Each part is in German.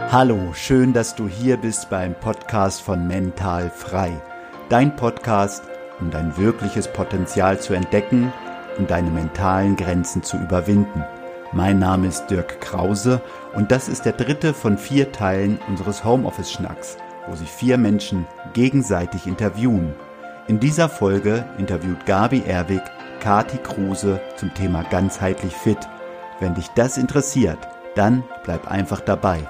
Hallo, schön, dass du hier bist beim Podcast von Mental Frei. Dein Podcast, um dein wirkliches Potenzial zu entdecken und deine mentalen Grenzen zu überwinden. Mein Name ist Dirk Krause und das ist der dritte von 4 Teilen unseres Homeoffice-Schnacks, wo sich 4 Menschen gegenseitig interviewen. In dieser Folge interviewt Gabi Erwig Kati Kruse zum Thema ganzheitlich fit. Wenn dich das interessiert, dann bleib einfach dabei.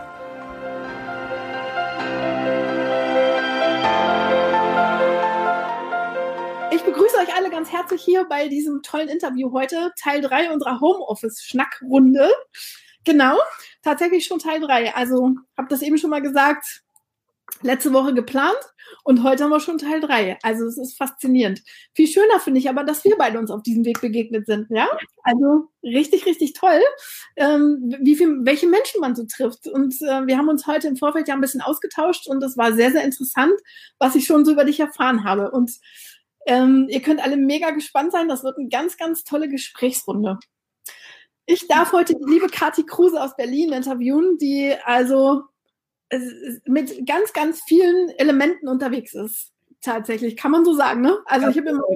Ich begrüße euch alle ganz herzlich hier bei diesem tollen Interview heute, Teil 3 unserer Homeoffice-Schnackrunde. Genau, tatsächlich schon Teil 3. Also, habe das eben schon mal gesagt, letzte Woche geplant und heute haben wir schon Teil 3. Also, es ist faszinierend. Viel schöner finde ich aber, dass wir beide uns auf diesem Weg begegnet sind. Ja, also richtig, richtig toll, welche Menschen man so trifft. Und wir haben uns heute im Vorfeld ja ein bisschen ausgetauscht und es war sehr, sehr interessant, was ich schon so über dich erfahren habe. Und ihr könnt alle mega gespannt sein. Das wird eine ganz, ganz tolle Gesprächsrunde. Ich darf heute die liebe Kati Kruse aus Berlin interviewen, die also mit ganz, ganz vielen Elementen unterwegs ist. Tatsächlich, kann man so sagen, ne? Also ich habe immer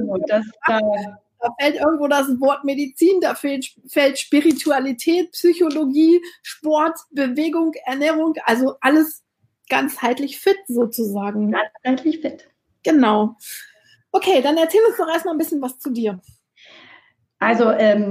da fällt irgendwo das Wort Medizin, da fällt Spiritualität, Psychologie, Sport, Bewegung, Ernährung, also alles ganzheitlich fit sozusagen. Ganzheitlich fit. Genau. Okay, dann erzähl uns doch erstmal ein bisschen was zu dir. Also,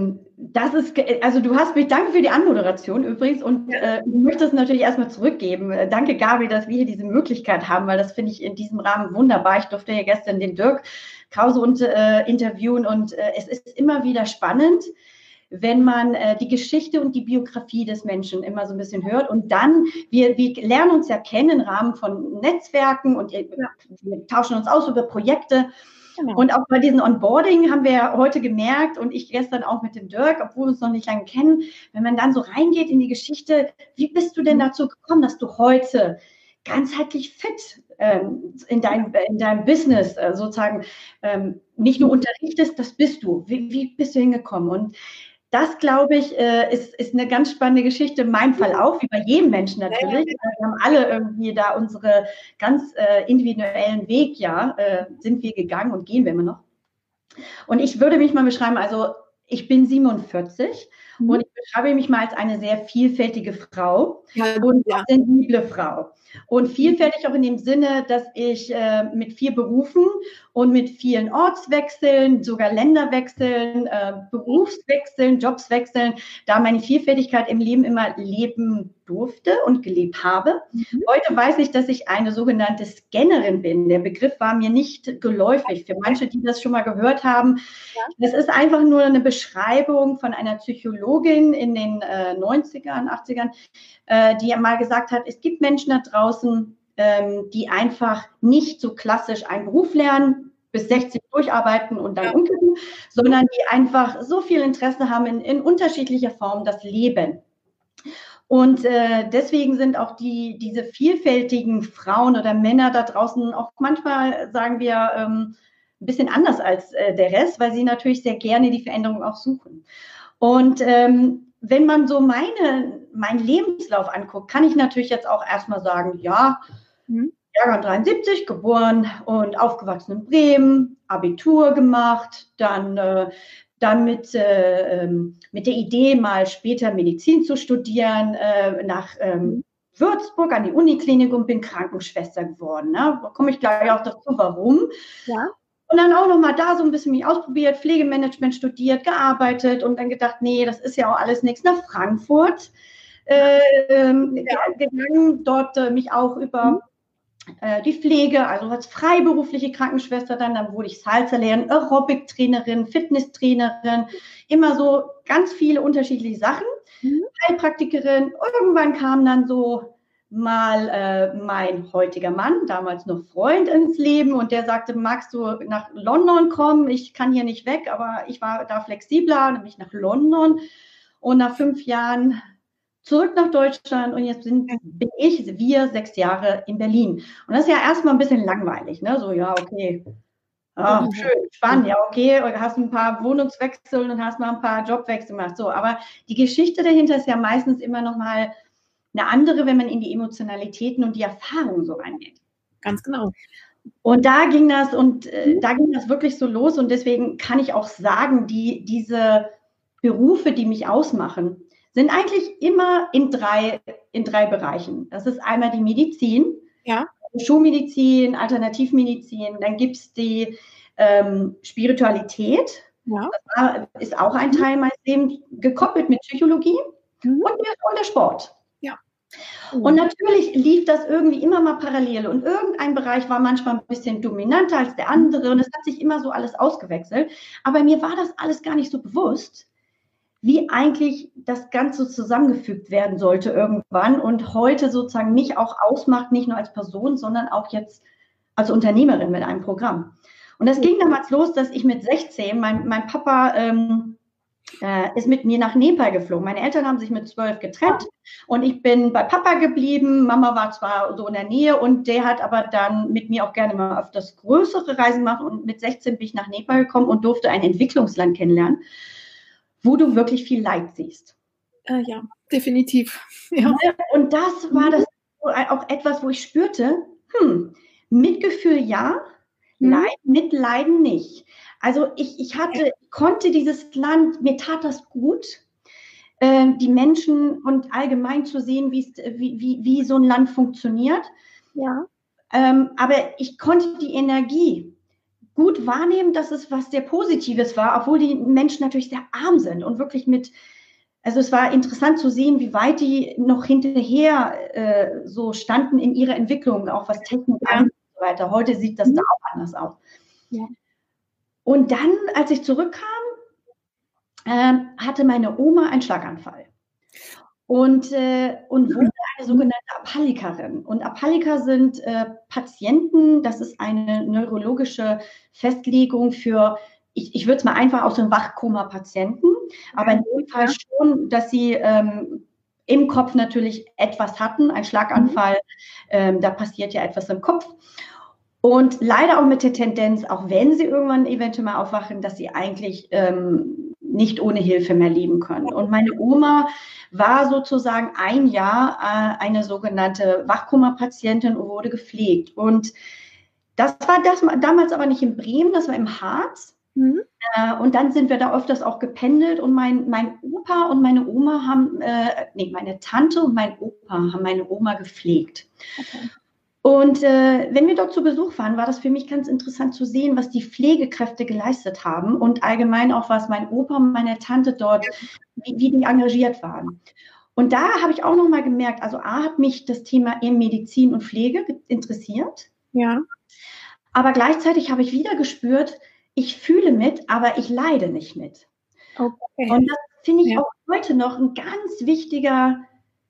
danke für die Anmoderation übrigens und ich möchte es natürlich erstmal zurückgeben. Danke, Gabi, dass wir hier diese Möglichkeit haben, weil das finde ich in diesem Rahmen wunderbar. Ich durfte ja gestern den Dirk Krause interviewen und es ist immer wieder spannend, wenn man die Geschichte und die Biografie des Menschen immer so ein bisschen hört und dann, wir lernen uns ja kennen im Rahmen von Netzwerken und wir tauschen uns aus über Projekte. Genau. Und auch bei diesem Onboarding haben wir ja heute gemerkt und ich gestern auch mit dem Dirk, obwohl wir uns noch nicht lange kennen, wenn man dann so reingeht in die Geschichte, wie bist du denn dazu gekommen, dass du heute ganzheitlich fit in deinem Business sozusagen nicht nur unterrichtest, das bist du. Wie bist du hingekommen? Und das, glaube ich, ist eine ganz spannende Geschichte, in meinem Fall auch, wie bei jedem Menschen natürlich. Wir haben alle irgendwie da unsere ganz individuellen Weg, sind wir gegangen und gehen wir immer noch. Und ich würde mich mal beschreiben, also ich bin 47 und ich beschreibe mich mal als eine sehr vielfältige Frau und sensible Frau. Und vielfältig auch in dem Sinne, dass ich mit 4 Berufen und mit vielen Ortswechseln, sogar Länderwechseln, Berufswechseln, Jobswechseln, da meine Vielfältigkeit im Leben immer leben durfte und gelebt habe. Heute weiß ich, dass ich eine sogenannte Scannerin bin. Der Begriff war mir nicht geläufig. Für manche, die das schon mal gehört haben, das ist einfach nur eine Beschreibung von einer Psychologin in den 90ern, 80ern, die mal gesagt hat, es gibt Menschen da draußen, die einfach nicht so klassisch einen Beruf lernen, bis 60 durcharbeiten und dann umkippen, sondern die einfach so viel Interesse haben in unterschiedlicher Form das Leben. Und deswegen sind auch diese vielfältigen Frauen oder Männer da draußen auch manchmal, sagen wir, ein bisschen anders als der Rest, weil sie natürlich sehr gerne die Veränderung auch suchen. Und wenn man so meinen Lebenslauf anguckt, kann ich natürlich jetzt auch erstmal sagen, Jahrgang 73, geboren und aufgewachsen in Bremen, Abitur gemacht, dann mit der Idee, mal später Medizin zu studieren, nach Würzburg an die Uniklinik und bin Krankenschwester geworden. Ne? Da komme ich gleich auch dazu, warum. Ja. Und dann auch nochmal da so ein bisschen mich ausprobiert, Pflegemanagement studiert, gearbeitet und dann gedacht, nee, das ist ja auch alles nichts, nach Frankfurt gegangen, dort mich auch über die Pflege, also als freiberufliche Krankenschwester dann wurde ich Salsa-Lehrerin, Aerobic-Trainerin, Fitnesstrainerin, immer so ganz viele unterschiedliche Sachen, Heilpraktikerin. Irgendwann kam dann so mal mein heutiger Mann, damals noch Freund, ins Leben und der sagte, magst du nach London kommen? Ich kann hier nicht weg, aber ich war da flexibler, dann bin ich nach London und nach 5 Jahren zurück nach Deutschland und jetzt bin wir 6 Jahre in Berlin. Und das ist ja erstmal ein bisschen langweilig, ne? So, ja, okay, schön, spannend, ja, okay, du hast ein paar Wohnungswechsel und hast mal ein paar Jobwechsel gemacht, so, aber die Geschichte dahinter ist ja meistens immer noch mal eine andere, wenn man in die Emotionalitäten und die Erfahrungen so reingeht. Ganz genau. Und da ging das wirklich so los und deswegen kann ich auch sagen, diese Berufe, die mich ausmachen, sind eigentlich immer in drei Bereichen. Das ist einmal die Medizin, Schulmedizin, Alternativmedizin, dann gibt es die Spiritualität, das ist auch ein Teil meines Lebens, gekoppelt mit Psychologie und der Sport. Und natürlich lief das irgendwie immer mal parallel und irgendein Bereich war manchmal ein bisschen dominanter als der andere und es hat sich immer so alles ausgewechselt. Aber mir war das alles gar nicht so bewusst, wie eigentlich das Ganze zusammengefügt werden sollte irgendwann und heute sozusagen mich auch ausmacht, nicht nur als Person, sondern auch jetzt als Unternehmerin mit einem Programm. Und das ging damals los, dass ich mit 16, mein Papa ist mit mir nach Nepal geflogen. Meine Eltern haben sich mit 12 getrennt und ich bin bei Papa geblieben. Mama war zwar so in der Nähe und der hat aber dann mit mir auch gerne mal öfters größere Reisen gemacht und mit 16 bin ich nach Nepal gekommen und durfte ein Entwicklungsland kennenlernen, wo du wirklich viel Leid siehst. Ja, definitiv. Ja. Und das war das auch etwas, wo ich spürte, Mitgefühl ja, Mitleiden nicht. Also ich konnte dieses Land, mir tat das gut, die Menschen und allgemein zu sehen, wie so ein Land funktioniert. Ja. Aber ich konnte die Energie gut wahrnehmen, dass es was sehr Positives war, obwohl die Menschen natürlich sehr arm sind und wirklich also es war interessant zu sehen, wie weit die noch hinterher so standen in ihrer Entwicklung, auch was Technik angeht und so weiter. Heute sieht das da auch anders aus. Ja. Und dann, als ich zurückkam, hatte meine Oma einen Schlaganfall und wurde eine sogenannte Apallikerin. Und Apalliker sind Patienten, das ist eine neurologische Festlegung für, ich würde es mal einfach aus dem Wachkoma-Patienten, aber in dem Fall schon, dass sie im Kopf natürlich etwas hatten, ein Schlaganfall, da passiert ja etwas im Kopf. Und leider auch mit der Tendenz, auch wenn sie irgendwann eventuell mal aufwachen, dass sie eigentlich nicht ohne Hilfe mehr leben können. Und meine Oma war sozusagen ein Jahr eine sogenannte Wachkoma-Patientin und wurde gepflegt. Und das war damals aber nicht in Bremen, das war im Harz. Und dann sind wir da öfters auch gependelt und mein Opa und meine Oma meine Tante und mein Opa haben meine Oma gepflegt. Okay. Und wenn wir dort zu Besuch waren, war das für mich ganz interessant zu sehen, was die Pflegekräfte geleistet haben und allgemein auch, was mein Opa und meine Tante dort, wie die engagiert waren. Und da habe ich auch nochmal gemerkt, also hat mich das Thema eben Medizin und Pflege interessiert. Ja. Aber gleichzeitig habe ich wieder gespürt, ich fühle mit, aber ich leide nicht mit. Okay. Und das finde ich auch heute noch eine ganz wichtige,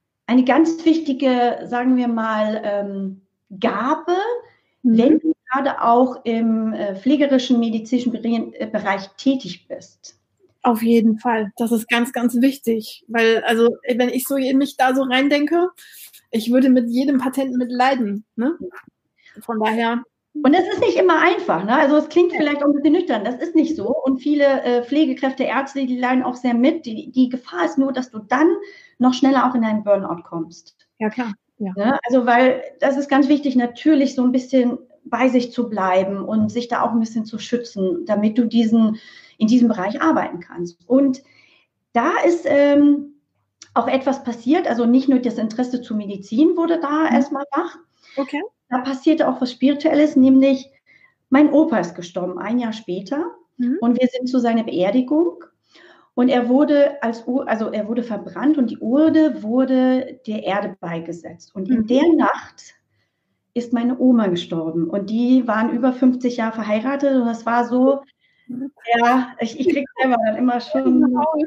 sagen wir mal, Gabe, wenn du gerade auch im pflegerischen, medizinischen Bereich tätig bist. Auf jeden Fall. Das ist ganz, ganz wichtig. Weil, also, wenn ich so in mich da so reindenke, ich würde mit jedem Patienten mitleiden. Ne? Von daher. Und das ist nicht immer einfach, ne? Also es klingt vielleicht auch ein bisschen nüchtern, das ist nicht so. Und viele Pflegekräfte, Ärzte, die leiden auch sehr mit. Die Gefahr ist nur, dass du dann noch schneller auch in einen Burnout kommst. Ja, klar. Ja. Ne? Also weil das ist ganz wichtig, natürlich so ein bisschen bei sich zu bleiben und sich da auch ein bisschen zu schützen, damit du in diesem Bereich arbeiten kannst. Und da ist auch etwas passiert, also nicht nur das Interesse zur Medizin wurde da erstmal wach. Okay. Da passierte auch was Spirituelles, nämlich mein Opa ist gestorben, ein Jahr später. Und wir sind zu seiner Beerdigung. Und er wurde verbrannt und die Urne wurde der Erde beigesetzt. Und in der Nacht ist meine Oma gestorben. Und die waren über 50 Jahre verheiratet. Und das war so, ja, ich kriege selber dann immer schon,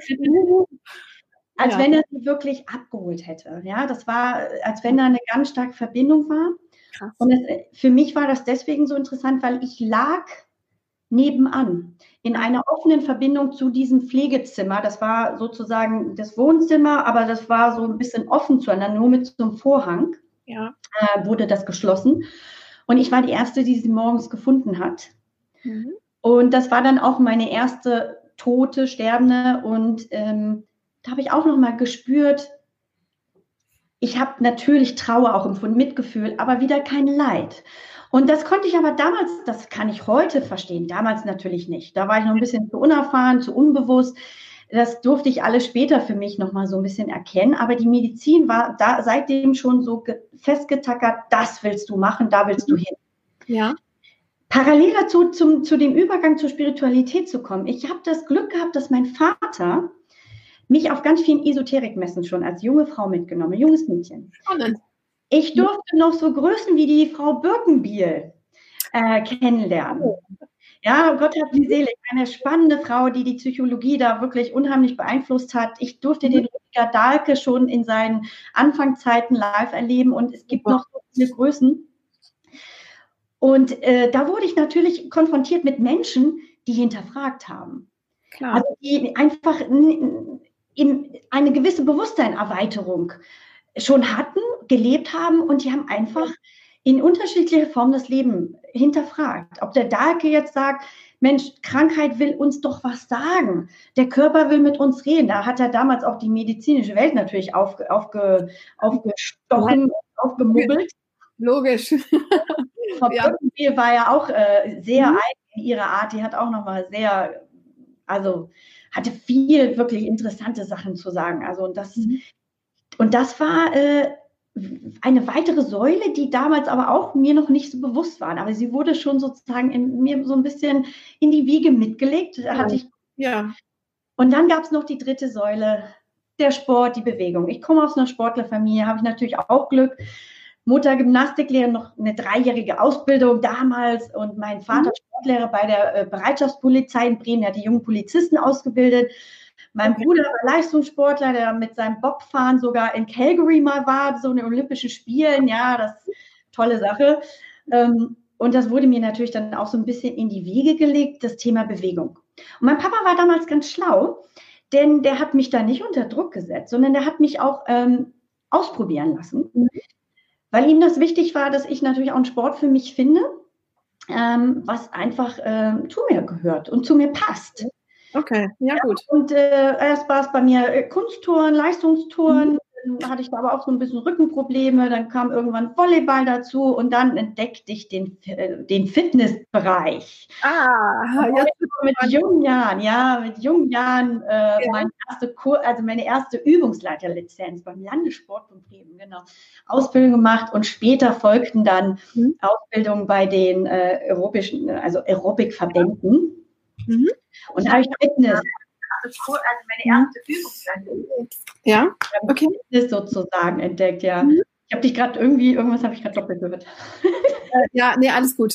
als wenn er sie wirklich abgeholt hätte. Ja, das war, als wenn da eine ganz starke Verbindung war. Krass. Und für mich war das deswegen so interessant, weil ich lag nebenan in einer offenen Verbindung zu diesem Pflegezimmer. Das war sozusagen das Wohnzimmer, aber das war so ein bisschen offen zueinander, nur mit so einem Vorhang wurde das geschlossen. Und ich war die Erste, die sie morgens gefunden hat. Und das war dann auch meine erste tote, sterbende. Und da habe ich auch noch mal gespürt, ich habe natürlich Trauer auch empfunden, Mitgefühl, aber wieder kein Leid. Und das konnte ich aber damals, das kann ich heute verstehen, damals natürlich nicht. Da war ich noch ein bisschen zu unerfahren, zu unbewusst. Das durfte ich alles später für mich nochmal so ein bisschen erkennen. Aber die Medizin war da seitdem schon so festgetackert, das willst du machen, da willst du hin. Ja. Parallel dazu, zu dem Übergang zur Spiritualität zu kommen. Ich habe das Glück gehabt, dass mein Vater mich auf ganz vielen Esoterikmessen schon als junge Frau mitgenommen, junges Mädchen. Spannend. Ich durfte noch so Größen wie die Frau Birkenbiel kennenlernen. Ja, Gott hat sie selig. Eine spannende Frau, die die Psychologie da wirklich unheimlich beeinflusst hat. Ich durfte den Rüdiger Dahlke schon in seinen Anfangszeiten live erleben und es gibt noch so viele Größen. Und da wurde ich natürlich konfrontiert mit die hinterfragt haben. Klar. Also die einfach eine gewisse Bewusstseinserweiterung schon hatten, gelebt haben und die haben einfach in unterschiedlicher Form das Leben hinterfragt. Ob der Dahlke jetzt sagt, Mensch, Krankheit will uns doch was sagen. Der Körper will mit uns reden. Da hat er damals auch die medizinische Welt natürlich aufgestochen, aufgemubbelt. Logisch. Frau Birkenbiel war ja auch sehr eigen in ihrer Art. Die hat auch nochmal hatte viel wirklich interessante Sachen zu sagen. Also und das war eine weitere Säule, die damals aber auch mir noch nicht so bewusst war. Aber sie wurde schon sozusagen in mir so ein bisschen in die Wiege mitgelegt. Und dann gab es noch die dritte Säule, der Sport, die Bewegung. Ich komme aus einer Sportlerfamilie, habe ich natürlich auch Glück. Mutter Gymnastiklehrerin, noch eine 3-jährige Ausbildung damals und mein Vater Sportlehrer bei der Bereitschaftspolizei in Bremen, der hat die jungen Polizisten ausgebildet. Mein Bruder war Leistungssportler, der mit seinem Bobfahren sogar in Calgary mal war, so in den Olympischen Spielen. Ja, das ist eine tolle Sache. Und das wurde mir natürlich dann auch so ein bisschen in die Wiege gelegt, das Thema Bewegung. Und mein Papa war damals ganz schlau, denn der hat mich da nicht unter Druck gesetzt, sondern der hat mich auch ausprobieren lassen. Weil ihm das wichtig war, dass ich natürlich auch einen Sport für mich finde, was einfach zu mir gehört und zu mir passt. Okay, ja gut. Und erst war es bei mir Kunsttouren, Leistungstouren, dann hatte ich da aber auch so ein bisschen Rückenprobleme, dann kam irgendwann Volleyball dazu und dann entdeckte ich den Fitnessbereich. Mit jungen Jahren meine erste Übungsleiterlizenz beim Landessport von Bremen, genau, Ausbildung gemacht und später folgten dann Ausbildungen bei den Aerobic-Verbänden. Und da habe ich Fitness. Meine erste Übungsleiterin. Ja, okay. Fitness sozusagen entdeckt, ja. Ich habe dich gerade irgendwas habe ich gerade doppelt gehört. Alles gut.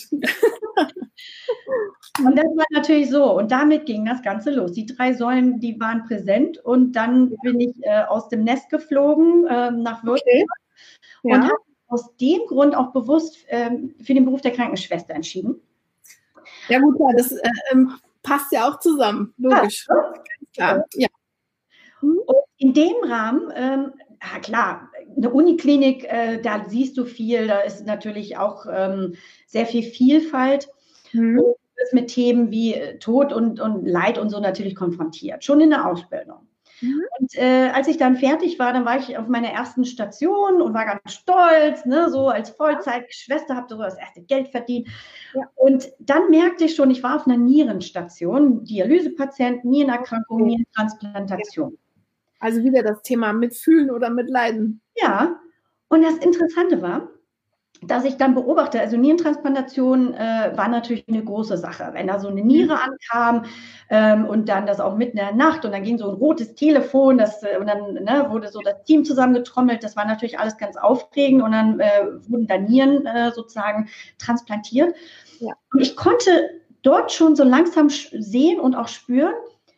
Und das war natürlich so. Und damit ging das Ganze los. Die 3 Säulen, die waren präsent. Und dann bin ich aus dem Nest geflogen nach Würzburg und habe aus dem Grund auch bewusst für den Beruf der Krankenschwester entschieden. Ja gut, das passt ja auch zusammen, logisch. Klar. Ja. Und in dem Rahmen, klar, eine Uniklinik, da siehst du viel, da ist natürlich auch sehr viel Vielfalt. Und du bist mit Themen wie Tod und Leid und so natürlich konfrontiert, schon in der Ausbildung. Und als ich dann fertig war, dann war ich auf meiner ersten Station und war ganz stolz, ne, so als Vollzeitschwester, habe so das erste Geld verdient. Ja. Und dann merkte ich schon, ich war auf einer Nierenstation, Dialysepatienten, Nierenerkrankung, Nierentransplantation. Also wieder das Thema Mitfühlen oder Mitleiden. Ja, und das Interessante war, dass ich dann beobachte, also Nierentransplantation war natürlich eine große Sache. Wenn da so eine Niere ankam und dann das auch mitten in der Nacht und dann ging so ein rotes Telefon und dann wurde so das Team zusammengetrommelt, das war natürlich alles ganz aufregend und dann wurden da Nieren sozusagen transplantiert. Ja. Und ich konnte dort schon so langsam sehen und auch spüren,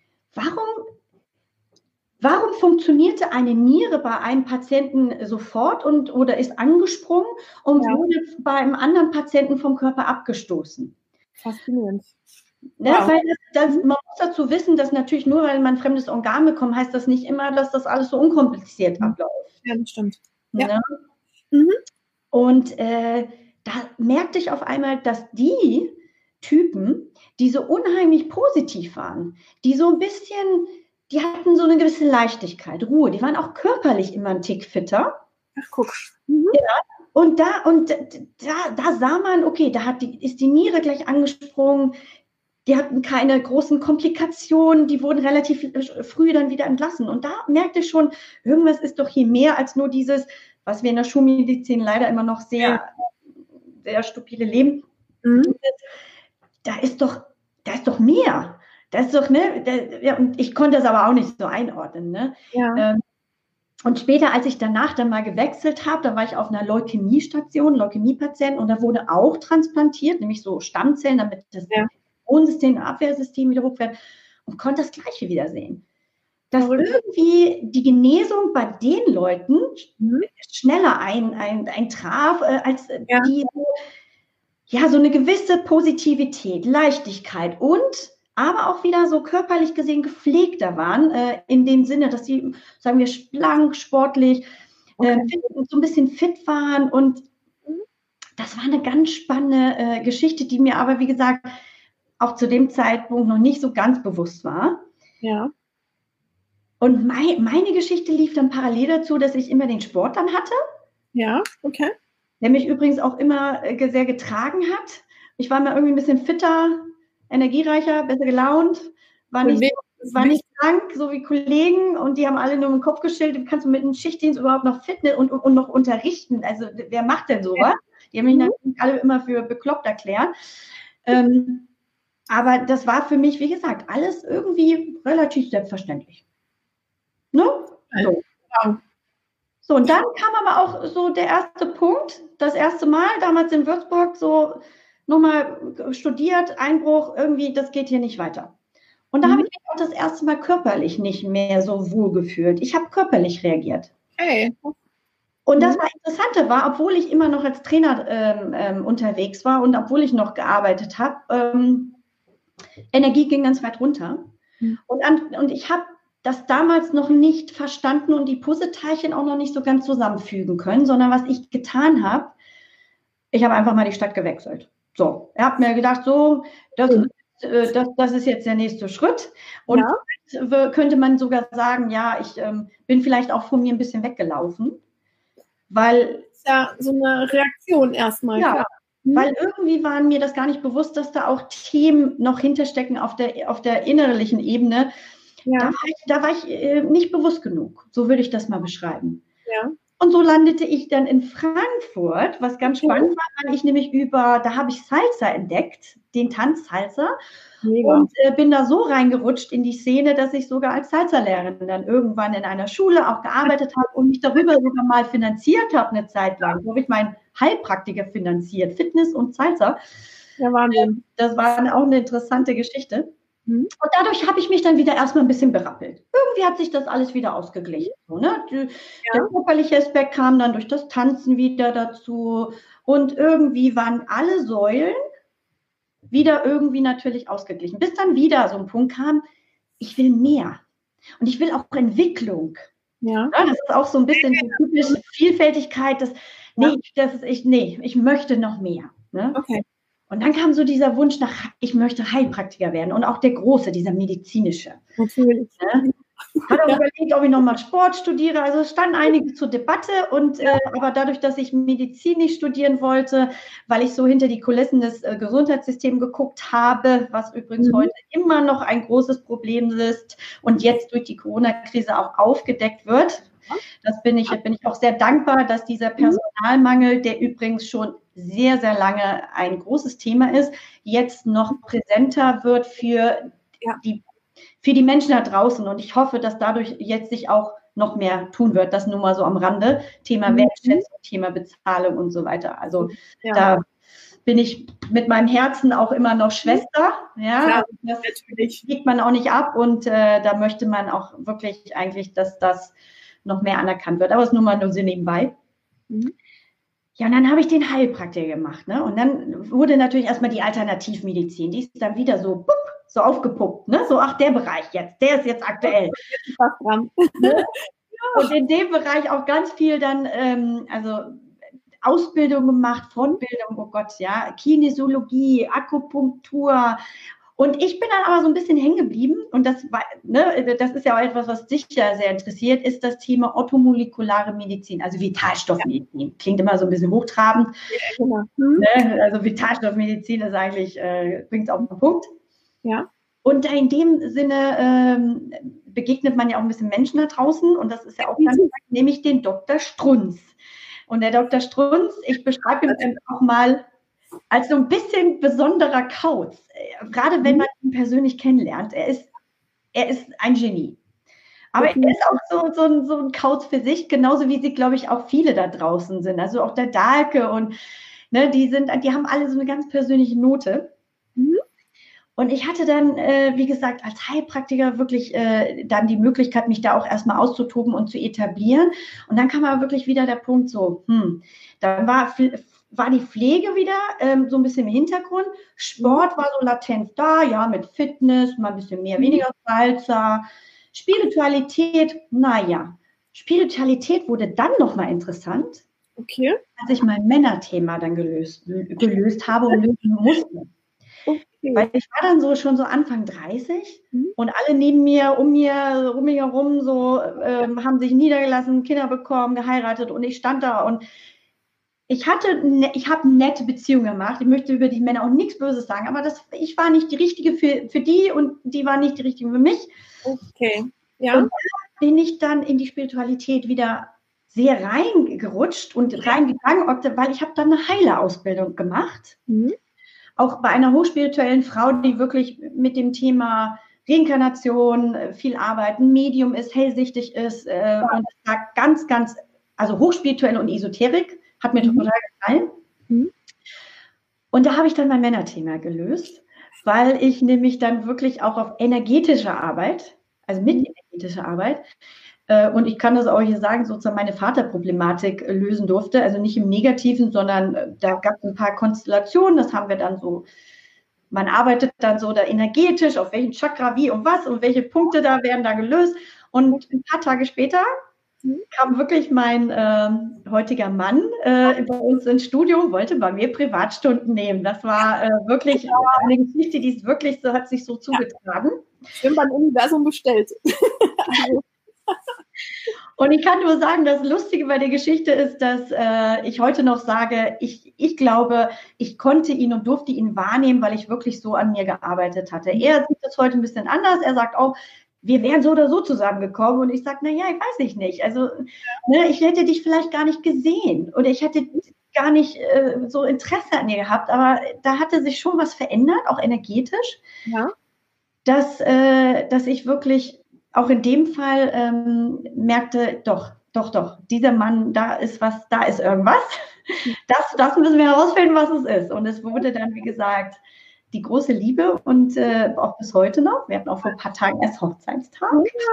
warum funktionierte eine Niere bei einem Patienten sofort oder ist angesprungen und wurde bei einem anderen Patienten vom Körper abgestoßen? Faszinierend. Ne, wow. Weil man muss dazu wissen, dass natürlich nur, weil man ein fremdes Organ bekommt, heißt das nicht immer, dass das alles so unkompliziert abläuft. Ja, das stimmt. Ja. Ne? Und da merkte ich auf einmal, dass die Typen, die so unheimlich positiv waren, die so ein bisschen... Die hatten so eine gewisse Leichtigkeit, Ruhe. Die waren auch körperlich immer ein Tick fitter. Ach, guck. Und da sah man, okay, ist die Niere gleich angesprungen. Die hatten keine großen Komplikationen, die wurden relativ früh dann wieder entlassen. Und da merkte ich schon, irgendwas ist doch hier mehr als nur dieses, was wir in der Schulmedizin leider immer noch sehr, sehr stupide leben. Da ist doch mehr. Das ist doch, und ich konnte das aber auch nicht so einordnen, ne? Ja. Und später, als ich danach dann mal gewechselt habe, da war ich auf einer Leukämiestation, Leukämiepatient, und da wurde auch transplantiert, nämlich so Stammzellen, damit das Immunsystem, Abwehrsystem wieder hoch wird, und konnte das Gleiche wieder sehen. Dass irgendwie die Genesung bei den Leuten schneller eintraf, als die so eine gewisse Positivität, Leichtigkeit und aber auch wieder so körperlich gesehen gepflegter waren, in dem Sinne, dass sie, sagen wir, schlank, sportlich, so ein bisschen fit waren. Und das war eine ganz spannende Geschichte, die mir aber, wie gesagt, auch zu dem Zeitpunkt noch nicht so ganz bewusst war. Ja. Und meine Geschichte lief dann parallel dazu, dass ich immer den Sport dann hatte. Ja, okay. Der mich übrigens auch immer sehr getragen hat. Ich war immer irgendwie ein bisschen fitter, energiereicher, besser gelaunt, war nicht krank, so wie Kollegen, und die haben alle nur im Kopf geschüttelt, kannst du mit einem Schichtdienst überhaupt noch Fitness und noch unterrichten? Also wer macht denn sowas? Die haben mich natürlich alle immer für bekloppt erklärt. Aber das war für mich, wie gesagt, alles irgendwie relativ selbstverständlich. Ne? So, und dann kam aber auch so der erste Punkt, das erste Mal, damals in Würzburg, so nochmal studiert, Einbruch, irgendwie, das geht hier nicht weiter. Und da habe ich mich auch das erste Mal körperlich nicht mehr so wohl gefühlt. Ich habe körperlich reagiert. Hey. Und das Interessante war, obwohl ich immer noch als Trainer unterwegs war und obwohl ich noch gearbeitet habe, Energie ging ganz weit runter. Und ich habe das damals noch nicht verstanden und die Puzzleteilchen auch noch nicht so ganz zusammenfügen können, sondern was ich getan habe, ich habe einfach mal die Stadt gewechselt. So, ich habe mir gedacht, so, das ist jetzt der nächste Schritt. Und könnte man sogar sagen, ja, ich bin vielleicht auch von mir ein bisschen weggelaufen, weil... Das ist ja so eine Reaktion erstmal. Ja, weil irgendwie war mir das gar nicht bewusst, dass da auch Themen noch hinterstecken auf der innerlichen Ebene. Ja. Da war ich nicht bewusst genug. So würde ich das mal beschreiben. Ja. Und so landete ich dann in Frankfurt, was ganz spannend war, weil ich nämlich da habe ich Salsa entdeckt, den Tanz Salsa. Mega. Und bin da so reingerutscht in die Szene, dass ich sogar als Salsa-Lehrerin dann irgendwann in einer Schule auch gearbeitet habe und mich darüber sogar mal finanziert habe eine Zeit lang. So habe ich meinen Heilpraktiker finanziert, Fitness und Salsa. Ja, Wahnsinn. Das war auch eine interessante Geschichte. Und dadurch habe ich mich dann wieder erstmal ein bisschen berappelt. Irgendwie hat sich das alles wieder ausgeglichen. So, ne? Der körperliche Aspekt kam dann durch das Tanzen wieder dazu. Und irgendwie waren alle Säulen wieder irgendwie natürlich ausgeglichen. Bis dann wieder so ein Punkt kam, ich will mehr. Und ich will auch Entwicklung. Ja. Das ist auch so ein bisschen die typische Vielfältigkeit. Ich möchte noch mehr. Ne? Okay. Und dann kam so dieser Wunsch ich möchte Heilpraktiker werden und auch der große, dieser medizinische. Natürlich. Ne? Hat auch überlegt, ob ich nochmal Sport studiere. Also es stand einiges zur Debatte aber dadurch, dass ich Medizin nicht studieren wollte, weil ich so hinter die Kulissen des Gesundheitssystems geguckt habe, was übrigens heute immer noch ein großes Problem ist und jetzt durch die Corona-Krise auch aufgedeckt wird. Das bin ich auch sehr dankbar, dass dieser Personalmangel, der übrigens schon sehr, sehr lange ein großes Thema ist, jetzt noch präsenter wird für die Menschen da draußen. Und ich hoffe, dass dadurch jetzt sich auch noch mehr tun wird. Das nur mal so am Rande. Thema Wertschätzung, Thema Bezahlung und so weiter. Also da bin ich mit meinem Herzen auch immer noch Schwester. Ja, das legt man auch nicht ab. Und da möchte man auch wirklich eigentlich, dass das noch mehr anerkannt wird. Aber es ist nur mal nur so nebenbei. Ja, und dann habe ich den Heilpraktiker gemacht. Ne? Und dann wurde natürlich erstmal die Alternativmedizin. Die ist dann wieder so aufgepuppt. Ne? So, der Bereich jetzt, der ist jetzt aktuell. Ne? Und in dem Bereich auch ganz viel dann, Ausbildung gemacht, Fortbildung, oh Gott, ja, Kinesiologie, Akupunktur, Und ich bin dann aber so ein bisschen hängen geblieben und das ist ja auch etwas, was dich ja sehr interessiert, ist das Thema orthomolekulare Medizin, also Vitalstoffmedizin. Klingt immer so ein bisschen hochtrabend. Ja, genau. Ne? Also Vitalstoffmedizin ist eigentlich, bringt es auf den Punkt. Ja. Und in dem Sinne begegnet man ja auch ein bisschen Menschen da draußen und das ist ja auch ganz, nämlich den Dr. Strunz. Und der Dr. Strunz, ich beschreibe ihn auch mal als so ein bisschen besonderer Kauz, gerade wenn man ihn persönlich kennenlernt. Er ist ein Genie. Aber er ist auch so ein Kauz für sich, genauso wie sie, glaube ich, auch viele da draußen sind. Also auch der Dahlke und ne, die haben alle so eine ganz persönliche Note. Und ich hatte dann, wie gesagt, als Heilpraktiker wirklich dann die Möglichkeit, mich da auch erstmal auszutoben und zu etablieren. Und dann kam aber wirklich wieder der Punkt so, dann war die Pflege wieder so ein bisschen im Hintergrund. Sport war so latent da, ja, mit Fitness, mal ein bisschen mehr, weniger Salsa. Spiritualität, naja. Spiritualität wurde dann nochmal interessant, okay, als ich mein Männerthema dann gelöst habe und lösen musste. Okay. Weil ich war dann schon so Anfang 30 und alle neben mir, um mich herum so haben sich niedergelassen, Kinder bekommen, geheiratet und ich stand da und ich habe nette Beziehungen gemacht. Ich möchte über die Männer auch nichts Böses sagen, aber ich war nicht die Richtige für die und die waren nicht die Richtigen für mich. Okay, ja. Und da bin ich dann in die Spiritualität wieder sehr reingerutscht und reingegangen, weil ich habe dann eine Heilerausbildung gemacht. Auch bei einer hochspirituellen Frau, die wirklich mit dem Thema Reinkarnation viel arbeiten, Medium ist, hellsichtig ist und das war ganz, ganz, also hochspirituell und Esoterik. Hat mir total gefallen. Und da habe ich dann mein Männerthema gelöst, weil ich nämlich dann wirklich auch auf energetische Arbeit, also mit energetischer Arbeit, und ich kann das auch hier sagen, sozusagen meine Vaterproblematik lösen durfte. Also nicht im Negativen, sondern da gab es ein paar Konstellationen, das haben wir dann so, man arbeitet dann so da energetisch, auf welchen Chakra, wie und was und welche Punkte da werden da gelöst. Und ein paar Tage später kam wirklich mein heutiger Mann bei uns ins Studio, wollte bei mir Privatstunden nehmen. Das war wirklich eine Geschichte, die ist wirklich so, hat sich so zugetragen. Stimmt, beim Universum bestellt. Und ich kann nur sagen, das Lustige bei der Geschichte ist, dass ich heute noch sage, ich glaube, ich konnte ihn und durfte ihn wahrnehmen, weil ich wirklich so an mir gearbeitet hatte. Er sieht das heute ein bisschen anders. Er sagt auch, wir wären so oder so zusammengekommen. Und ich sage, naja, ich weiß ich nicht. Also ich hätte dich vielleicht gar nicht gesehen oder ich hätte gar nicht so Interesse an dir gehabt. Aber da hatte sich schon was verändert, auch energetisch, dass ich wirklich auch in dem Fall merkte, doch, dieser Mann, da ist irgendwas. Das müssen wir herausfinden, was es ist. Und es wurde dann, wie gesagt, die große Liebe und auch bis heute noch. Wir hatten auch vor ein paar Tagen erst Hochzeitstag.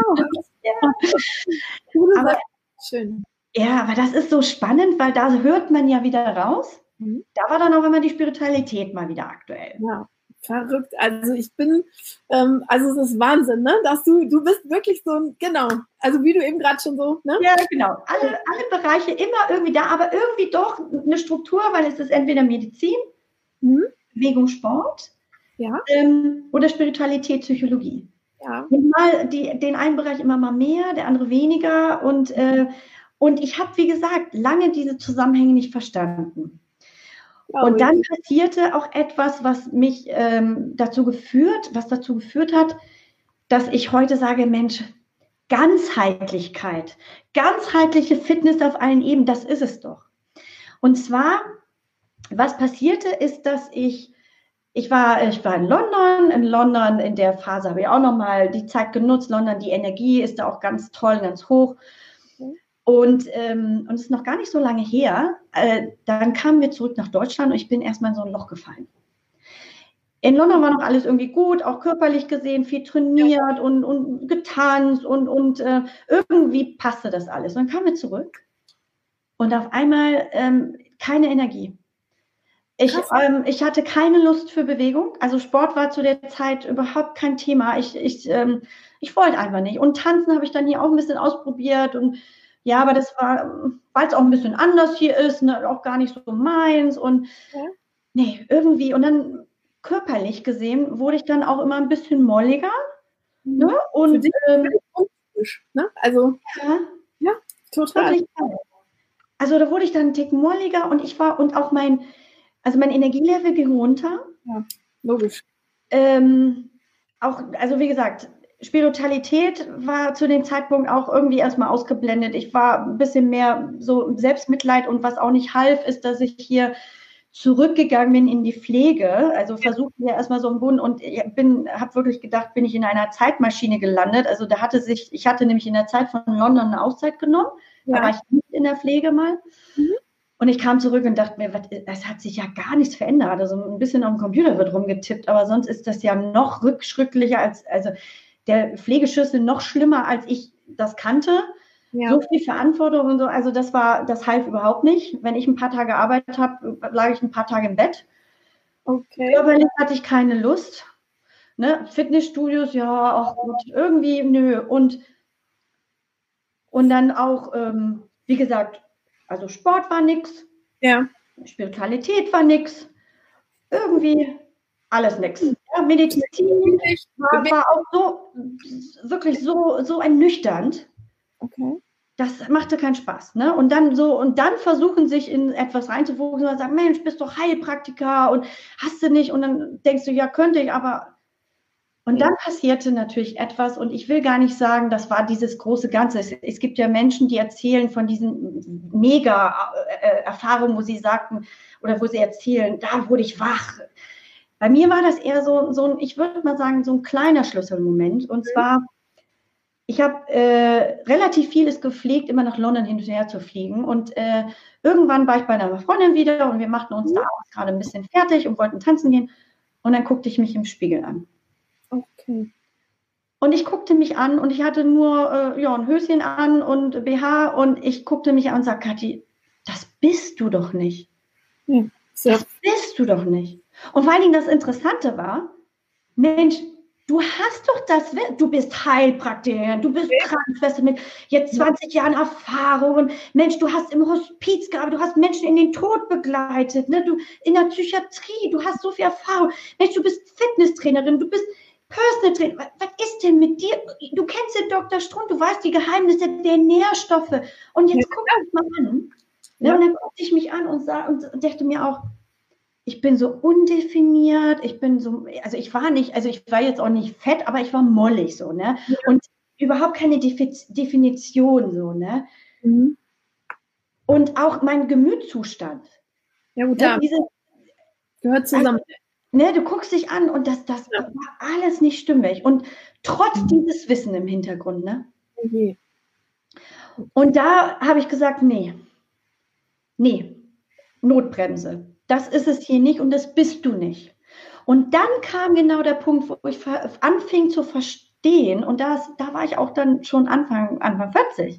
Aber, schön. Ja, aber das ist so spannend, weil da hört man ja wieder raus. Da war dann auch immer die Spiritualität mal wieder aktuell. Ja, verrückt. Also ich bin, also es ist Wahnsinn, ne? Dass du bist wirklich so ein, genau, also wie du eben gerade schon so, ne? Ja, genau. Alle Bereiche immer irgendwie da, aber irgendwie doch eine Struktur, weil es ist entweder Medizin, Bewegung, Sport oder Spiritualität, Psychologie. Ja. Und mal den einen Bereich immer mal mehr, der andere weniger. Und ich habe, wie gesagt, lange diese Zusammenhänge nicht verstanden. Und dann passierte auch etwas, was mich dazu geführt hat, dass ich heute sage, Mensch, Ganzheitlichkeit, ganzheitliche Fitness auf allen Ebenen, das ist es doch. Und zwar, was passierte, ist, dass ich war in London, in der Phase habe ich auch nochmal die Zeit genutzt, London, die Energie ist da auch ganz toll, ganz hoch. Und es ist noch gar nicht so lange her, dann kamen wir zurück nach Deutschland und ich bin erstmal in so ein Loch gefallen. In London war noch alles irgendwie gut, auch körperlich gesehen, viel trainiert und getanzt und irgendwie passte das alles. Und dann kamen wir zurück und auf einmal keine Energie. Ich hatte keine Lust für Bewegung, also Sport war zu der Zeit überhaupt kein Thema. Ich wollte einfach nicht. Und Tanzen habe ich dann hier auch ein bisschen ausprobiert und ja, aber das war, weil es auch ein bisschen anders hier ist, ne, auch gar nicht so meins und nee, irgendwie. Und dann körperlich gesehen wurde ich dann auch immer ein bisschen molliger. Ne? Für Und dich völlig untypisch, ne? Also, ja, total. wirklich, also da wurde ich dann einen Tick molliger und auch mein Energielevel ging runter. Ja, logisch. Also wie gesagt, Spiritualität war zu dem Zeitpunkt auch irgendwie erstmal ausgeblendet. Ich war ein bisschen mehr so Selbstmitleid und was auch nicht half, ist, dass ich hier zurückgegangen bin in die Pflege. Also versuchte ja erstmal so einen Boden und habe wirklich gedacht, bin ich in einer Zeitmaschine gelandet. Also ich hatte nämlich in der Zeit von London eine Auszeit genommen. Da war ich nicht in der Pflege mal. Und ich kam zurück und dachte mir, es hat sich ja gar nichts verändert. Also ein bisschen auf dem Computer wird rumgetippt, aber sonst ist das ja noch rückschrittlicher also der Pflegeschlüssel noch schlimmer, als ich das kannte. Ja. So viel Verantwortung und so. Also das half überhaupt nicht. Wenn ich ein paar Tage gearbeitet habe, lag ich ein paar Tage im Bett. Okay. Körperlich hatte ich keine Lust. Ne? Fitnessstudios, ja, ach Gott, irgendwie, nö. Und dann auch, wie gesagt, also Sport war nix. Ja. Spiritualität war nix. Irgendwie alles nix. Ja, Medizin war auch so, wirklich so ernüchternd. Okay. Das machte keinen Spaß, ne? Und dann versuchen sich in etwas reinzufuchsen und sagen, Mensch, bist doch Heilpraktiker und hast du nicht? Und dann denkst du, ja, könnte ich, aber. Und dann passierte natürlich etwas und ich will gar nicht sagen, das war dieses große Ganze. Es gibt ja Menschen, die erzählen von diesen Mega-Erfahrungen, wo sie sagten oder wo sie erzählen, da wurde ich wach. Bei mir war das eher so ein, ich würde mal sagen, so ein kleiner Schlüsselmoment. Und zwar, ich habe relativ vieles gepflegt, immer nach London hin und her zu fliegen. Und irgendwann war ich bei einer Freundin wieder und wir machten uns da auch gerade ein bisschen fertig und wollten tanzen gehen. Und dann guckte ich mich im Spiegel an. Okay. Und ich guckte mich an und ich hatte nur ein Höschen an und BH und ich guckte mich an und sagte, Kathi, das bist du doch nicht. Das bist du doch nicht. Und vor allen Dingen das Interessante war, Mensch, du hast doch du bist Heilpraktikerin, du bist Krankenschwester mit jetzt 20 Jahren Erfahrung und Mensch, du hast im Hospiz gearbeitet, du hast Menschen in den Tod begleitet, ne? Du in der Psychiatrie, du hast so viel Erfahrung. Mensch, du bist Fitnesstrainerin, du bist Personal Trainer. Was ist denn mit dir? Du kennst den Dr. Strunk, du weißt die Geheimnisse der Nährstoffe. Und jetzt guck dich mal an. Ne? Und dann guckte ich mich an und dachte mir auch, ich bin so undefiniert, ich war jetzt auch nicht fett, aber ich war mollig so, ne? Ja. Und überhaupt keine Definition so, ne? Mhm. Und auch mein Gemütszustand. Ja gut, ne? Gehört zusammen. Ne, du guckst dich an und das war alles nicht stimmig. Und trotz dieses Wissen im Hintergrund, ne? Okay. Und da habe ich gesagt, nee, Notbremse. Das ist es hier nicht und das bist du nicht. Und dann kam genau der Punkt, wo ich anfing zu verstehen und da war ich auch dann schon Anfang 40.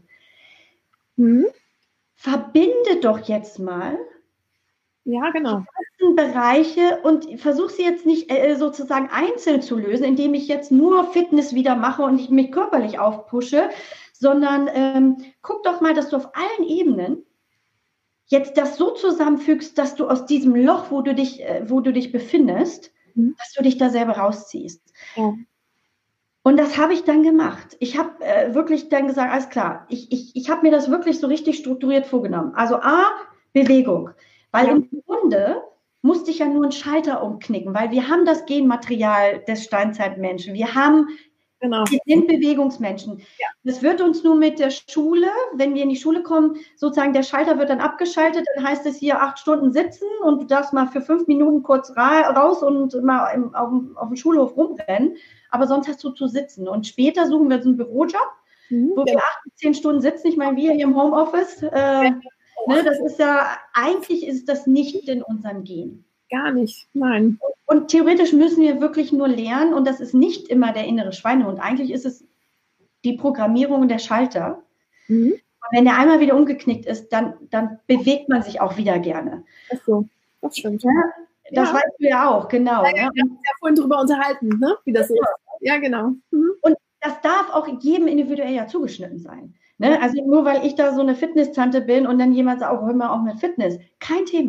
Verbinde doch jetzt mal die ganzen Bereiche und versuche sie jetzt nicht sozusagen einzeln zu lösen, indem ich jetzt nur Fitness wieder mache und ich mich körperlich aufpushe, sondern guck doch mal, dass du auf allen Ebenen jetzt das so zusammenfügst, dass du aus diesem Loch, wo du dich befindest, dass du dich da selber rausziehst. Ja. Und das habe ich dann gemacht. Ich habe wirklich dann gesagt, alles klar, ich habe mir das wirklich so richtig strukturiert vorgenommen. Also Bewegung. Weil im Grunde musste ich ja nur einen Schalter umknicken, weil wir haben das Genmaterial des Steinzeitmenschen. Wir sind Bewegungsmenschen. Ja. Das wird uns nur mit der Schule, wenn wir in die Schule kommen, sozusagen der Schalter wird dann abgeschaltet, dann heißt es hier 8 Stunden sitzen und du darfst mal für 5 Minuten kurz raus und mal auf dem Schulhof rumrennen, aber sonst hast du zu sitzen. Und später suchen wir so einen Bürojob, wo wir 8 bis 10 Stunden sitzen. Ich meine, wir hier im Homeoffice, das ist ja, eigentlich ist das nicht in unserem Gen. Gar nicht, nein. Und theoretisch müssen wir wirklich nur lernen und das ist nicht immer der innere Schweinehund. Eigentlich ist es die Programmierung der Schalter. Und wenn der einmal wieder umgeknickt ist, dann bewegt man sich auch wieder gerne. Ach so, das stimmt. Ja, das weißt du ja auch, genau. Ja, wir haben uns ja vorhin drüber unterhalten, ne? Wie das ist. Ja, genau. Und das darf auch jedem individuell ja zugeschnitten sein. Ne? Also nur weil ich da so eine Fitness-Tante bin und dann jemand sagt, hör mal auch mit Fitness. Kein Thema.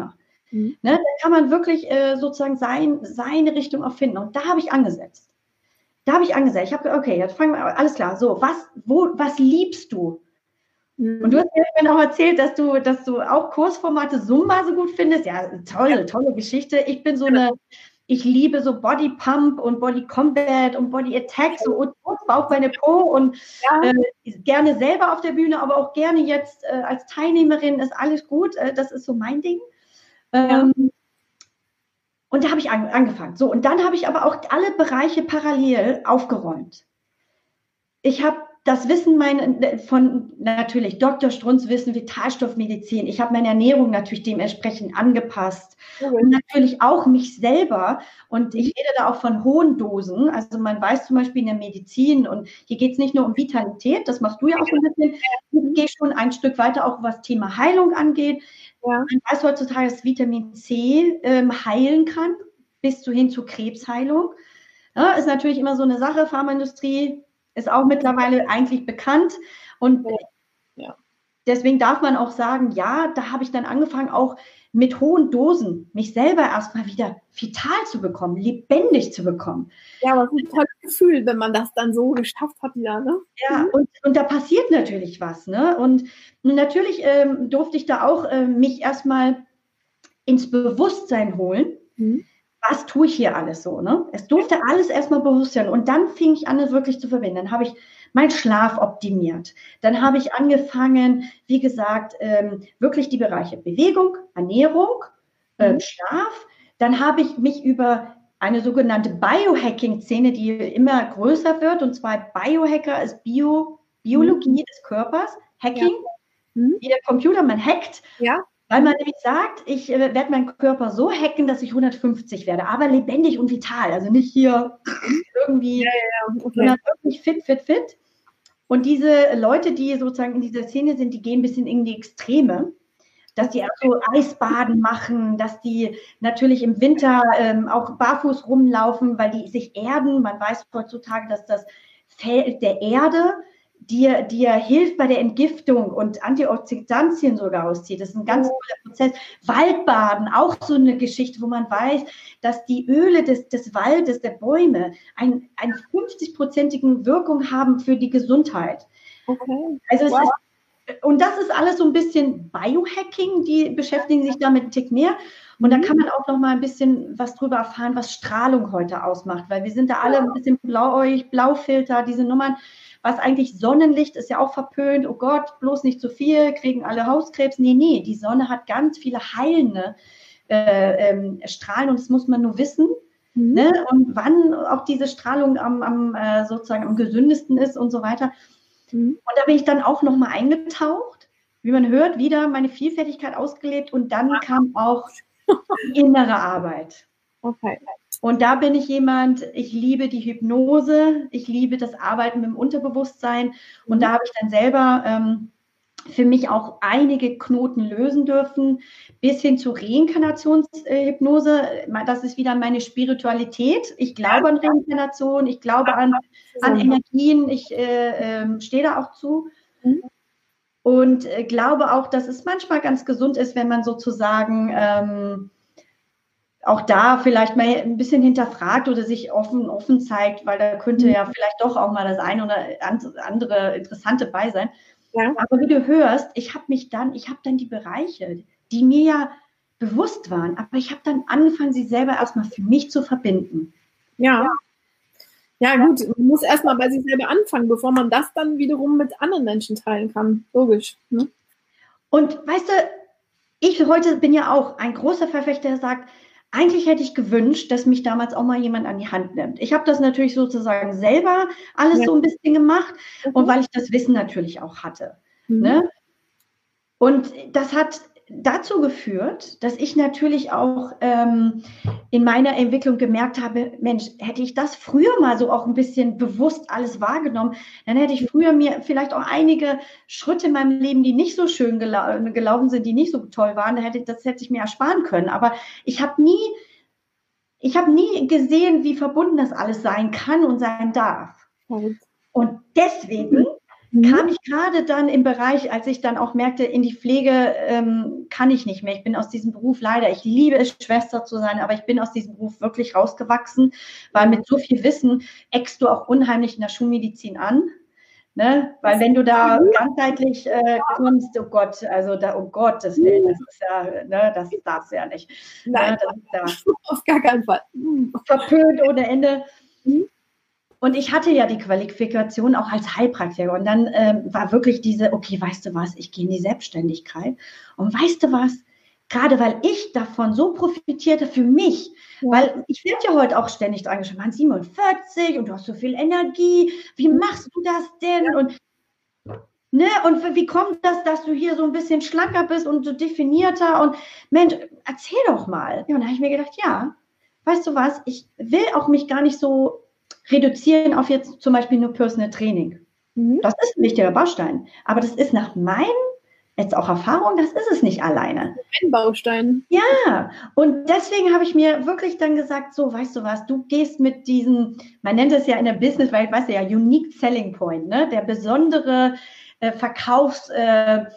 Ne? Da kann man wirklich sozusagen seine Richtung auch finden. Und da habe ich angesetzt. Ich habe gesagt, okay, jetzt fangen wir, alles klar, so, was liebst du? Und du hast mir dann auch erzählt, dass du auch Kursformate Zumba so gut findest. Ja, tolle Geschichte. Ich liebe so Body Pump und Body Combat und Body Attack, so und Bauch, Beine, Po und gerne selber auf der Bühne, aber auch gerne jetzt als Teilnehmerin ist alles gut. Das ist so mein Ding. Und da habe ich angefangen. So, und dann habe ich aber auch alle Bereiche parallel aufgeräumt. Ich habe das Wissen von natürlich Dr. Strunz Wissen, Vitalstoffmedizin. Ich habe meine Ernährung natürlich dementsprechend angepasst. Und natürlich auch mich selber. Und ich rede da auch von hohen Dosen. Also man weiß zum Beispiel in der Medizin, und hier geht es nicht nur um Vitalität, das machst du ja auch so ein bisschen. Ich gehe schon ein Stück weiter, auch was Thema Heilung angeht. Ja. Man weiß heutzutage, dass Vitamin C heilen kann, bis hin zu Krebsheilung. Ja, ist natürlich immer so eine Sache, Pharmaindustrie ist auch mittlerweile eigentlich bekannt. Und deswegen darf man auch sagen, ja, da habe ich dann angefangen, auch mit hohen Dosen mich selber erstmal wieder vital zu bekommen, lebendig zu bekommen. Ja, aber es ist ein tolles Gefühl, wenn man das dann so geschafft hat wieder, ne? Ja, und da passiert natürlich was, ne? Und natürlich durfte ich da auch mich erstmal ins Bewusstsein holen. Was tue ich hier alles so, ne? Es durfte alles erstmal bewusst sein. Und dann fing ich an, es wirklich zu verbinden. Dann habe ich meinen Schlaf optimiert. Dann habe ich angefangen, wie gesagt, wirklich die Bereiche Bewegung, Ernährung, Schlaf. Dann habe ich mich über eine sogenannte Biohacking-Szene, die immer größer wird, und zwar Biohacker ist Biologie des Körpers, Hacking, wie der Computer, man hackt. Ja. Weil man nämlich sagt, ich werde meinen Körper so hacken, dass ich 150 werde, aber lebendig und vital. Also nicht hier irgendwie, sondern wirklich fit. Und diese Leute, die sozusagen in dieser Szene sind, die gehen ein bisschen in die Extreme, dass die auch so Eisbaden machen, dass die natürlich im Winter auch barfuß rumlaufen, weil die sich erden. Man weiß heutzutage, dass das Feld der Erde dir hilft bei der Entgiftung und Antioxidantien sogar auszieht. Das ist ein ganz toller Prozess. Waldbaden, auch so eine Geschichte, wo man weiß, dass die Öle des Waldes, der Bäume, eine 50-prozentige Wirkung haben für die Gesundheit. Okay. Also und das ist alles so ein bisschen Biohacking, die beschäftigen sich damit einen Tick mehr. Und da kann man auch noch mal ein bisschen was drüber erfahren, was Strahlung heute ausmacht, weil wir sind da alle ein bisschen blauäugig, Blaufilter, diese Nummern. Was eigentlich Sonnenlicht ist ja auch verpönt. Oh Gott, bloß nicht zu viel, kriegen alle Hauskrebs. Nee, die Sonne hat ganz viele heilende Strahlen, und das muss man nur wissen. Ne? Und wann auch diese Strahlung sozusagen am gesündesten ist und so weiter. Und da bin ich dann auch nochmal eingetaucht. Wie man hört, wieder meine Vielfältigkeit ausgelebt, und dann kam auch die innere Arbeit. Okay. Und da bin ich jemand, ich liebe die Hypnose, ich liebe das Arbeiten mit dem Unterbewusstsein, und da habe ich dann selber für mich auch einige Knoten lösen dürfen, bis hin zu Reinkarnationshypnose. Das ist wieder meine Spiritualität. Ich glaube an Reinkarnation, ich glaube an Energien, ich stehe da auch zu. Und glaube auch, dass es manchmal ganz gesund ist, wenn man sozusagen auch da vielleicht mal ein bisschen hinterfragt oder sich offen zeigt, weil da könnte ja vielleicht doch auch mal das eine oder andere Interessante bei sein. Ja. Aber wie du hörst, ich habe dann die Bereiche, die mir ja bewusst waren, aber ich habe dann angefangen, sie selber erstmal für mich zu verbinden. Ja. Ja, gut, man muss erstmal bei sich selber anfangen, bevor man das dann wiederum mit anderen Menschen teilen kann. Logisch. Ne? Und weißt du, ich heute bin ja auch ein großer Verfechter, der sagt, eigentlich hätte ich gewünscht, dass mich damals auch mal jemand an die Hand nimmt. Ich habe das natürlich sozusagen selber alles so ein bisschen gemacht, und weil ich das Wissen natürlich auch hatte. Ne? Und das hat dazu geführt, dass ich natürlich auch in meiner Entwicklung gemerkt habe, Mensch, hätte ich das früher mal so auch ein bisschen bewusst alles wahrgenommen, dann hätte ich früher mir vielleicht auch einige Schritte in meinem Leben, die nicht so schön gelaufen sind, die nicht so toll waren, das hätte ich mir ersparen können. Aber ich habe nie gesehen, wie verbunden das alles sein kann und sein darf. Und deswegen kam ich gerade dann im Bereich, als ich dann auch merkte, in die Pflege kann ich nicht mehr. Ich bin aus diesem Beruf leider, ich liebe es, Schwester zu sein, aber ich bin aus diesem Beruf wirklich rausgewachsen, weil mit so viel Wissen eckst du auch unheimlich in der Schulmedizin an. Ne? Weil wenn du da ganzheitlich kommst, oh Gott, also da, um Gottes Willen, das ist ja, ne, das darfst du ja nicht. Nein, ne, das ist ja auf gar keinen Fall. verpönt ohne Ende. Und ich hatte ja die Qualifikation auch als Heilpraktiker. Und dann war wirklich diese, okay, weißt du was, ich gehe in die Selbstständigkeit. Und weißt du was, gerade weil ich davon so profitierte für mich, weil ich werde ja heute auch ständig angeschaut, man 47 und du hast so viel Energie, wie machst du das denn? Und, ne, und wie kommt das, dass du hier so ein bisschen schlanker bist und so definierter? Und Mensch, erzähl doch mal. Ja, und da habe ich mir gedacht, ja, weißt du was, ich will auch mich gar nicht so reduzieren auf jetzt zum Beispiel nur Personal Training. Das ist ein wichtiger Baustein. Aber das ist nach meinen, jetzt auch Erfahrung, das ist es nicht alleine. Ein Baustein. Ja, und deswegen habe ich mir wirklich dann gesagt, so, weißt du was, du gehst mit diesem, man nennt es ja in der Businesswelt, weißt du ja, Unique Selling Point, ne? Der besondere Verkaufswert,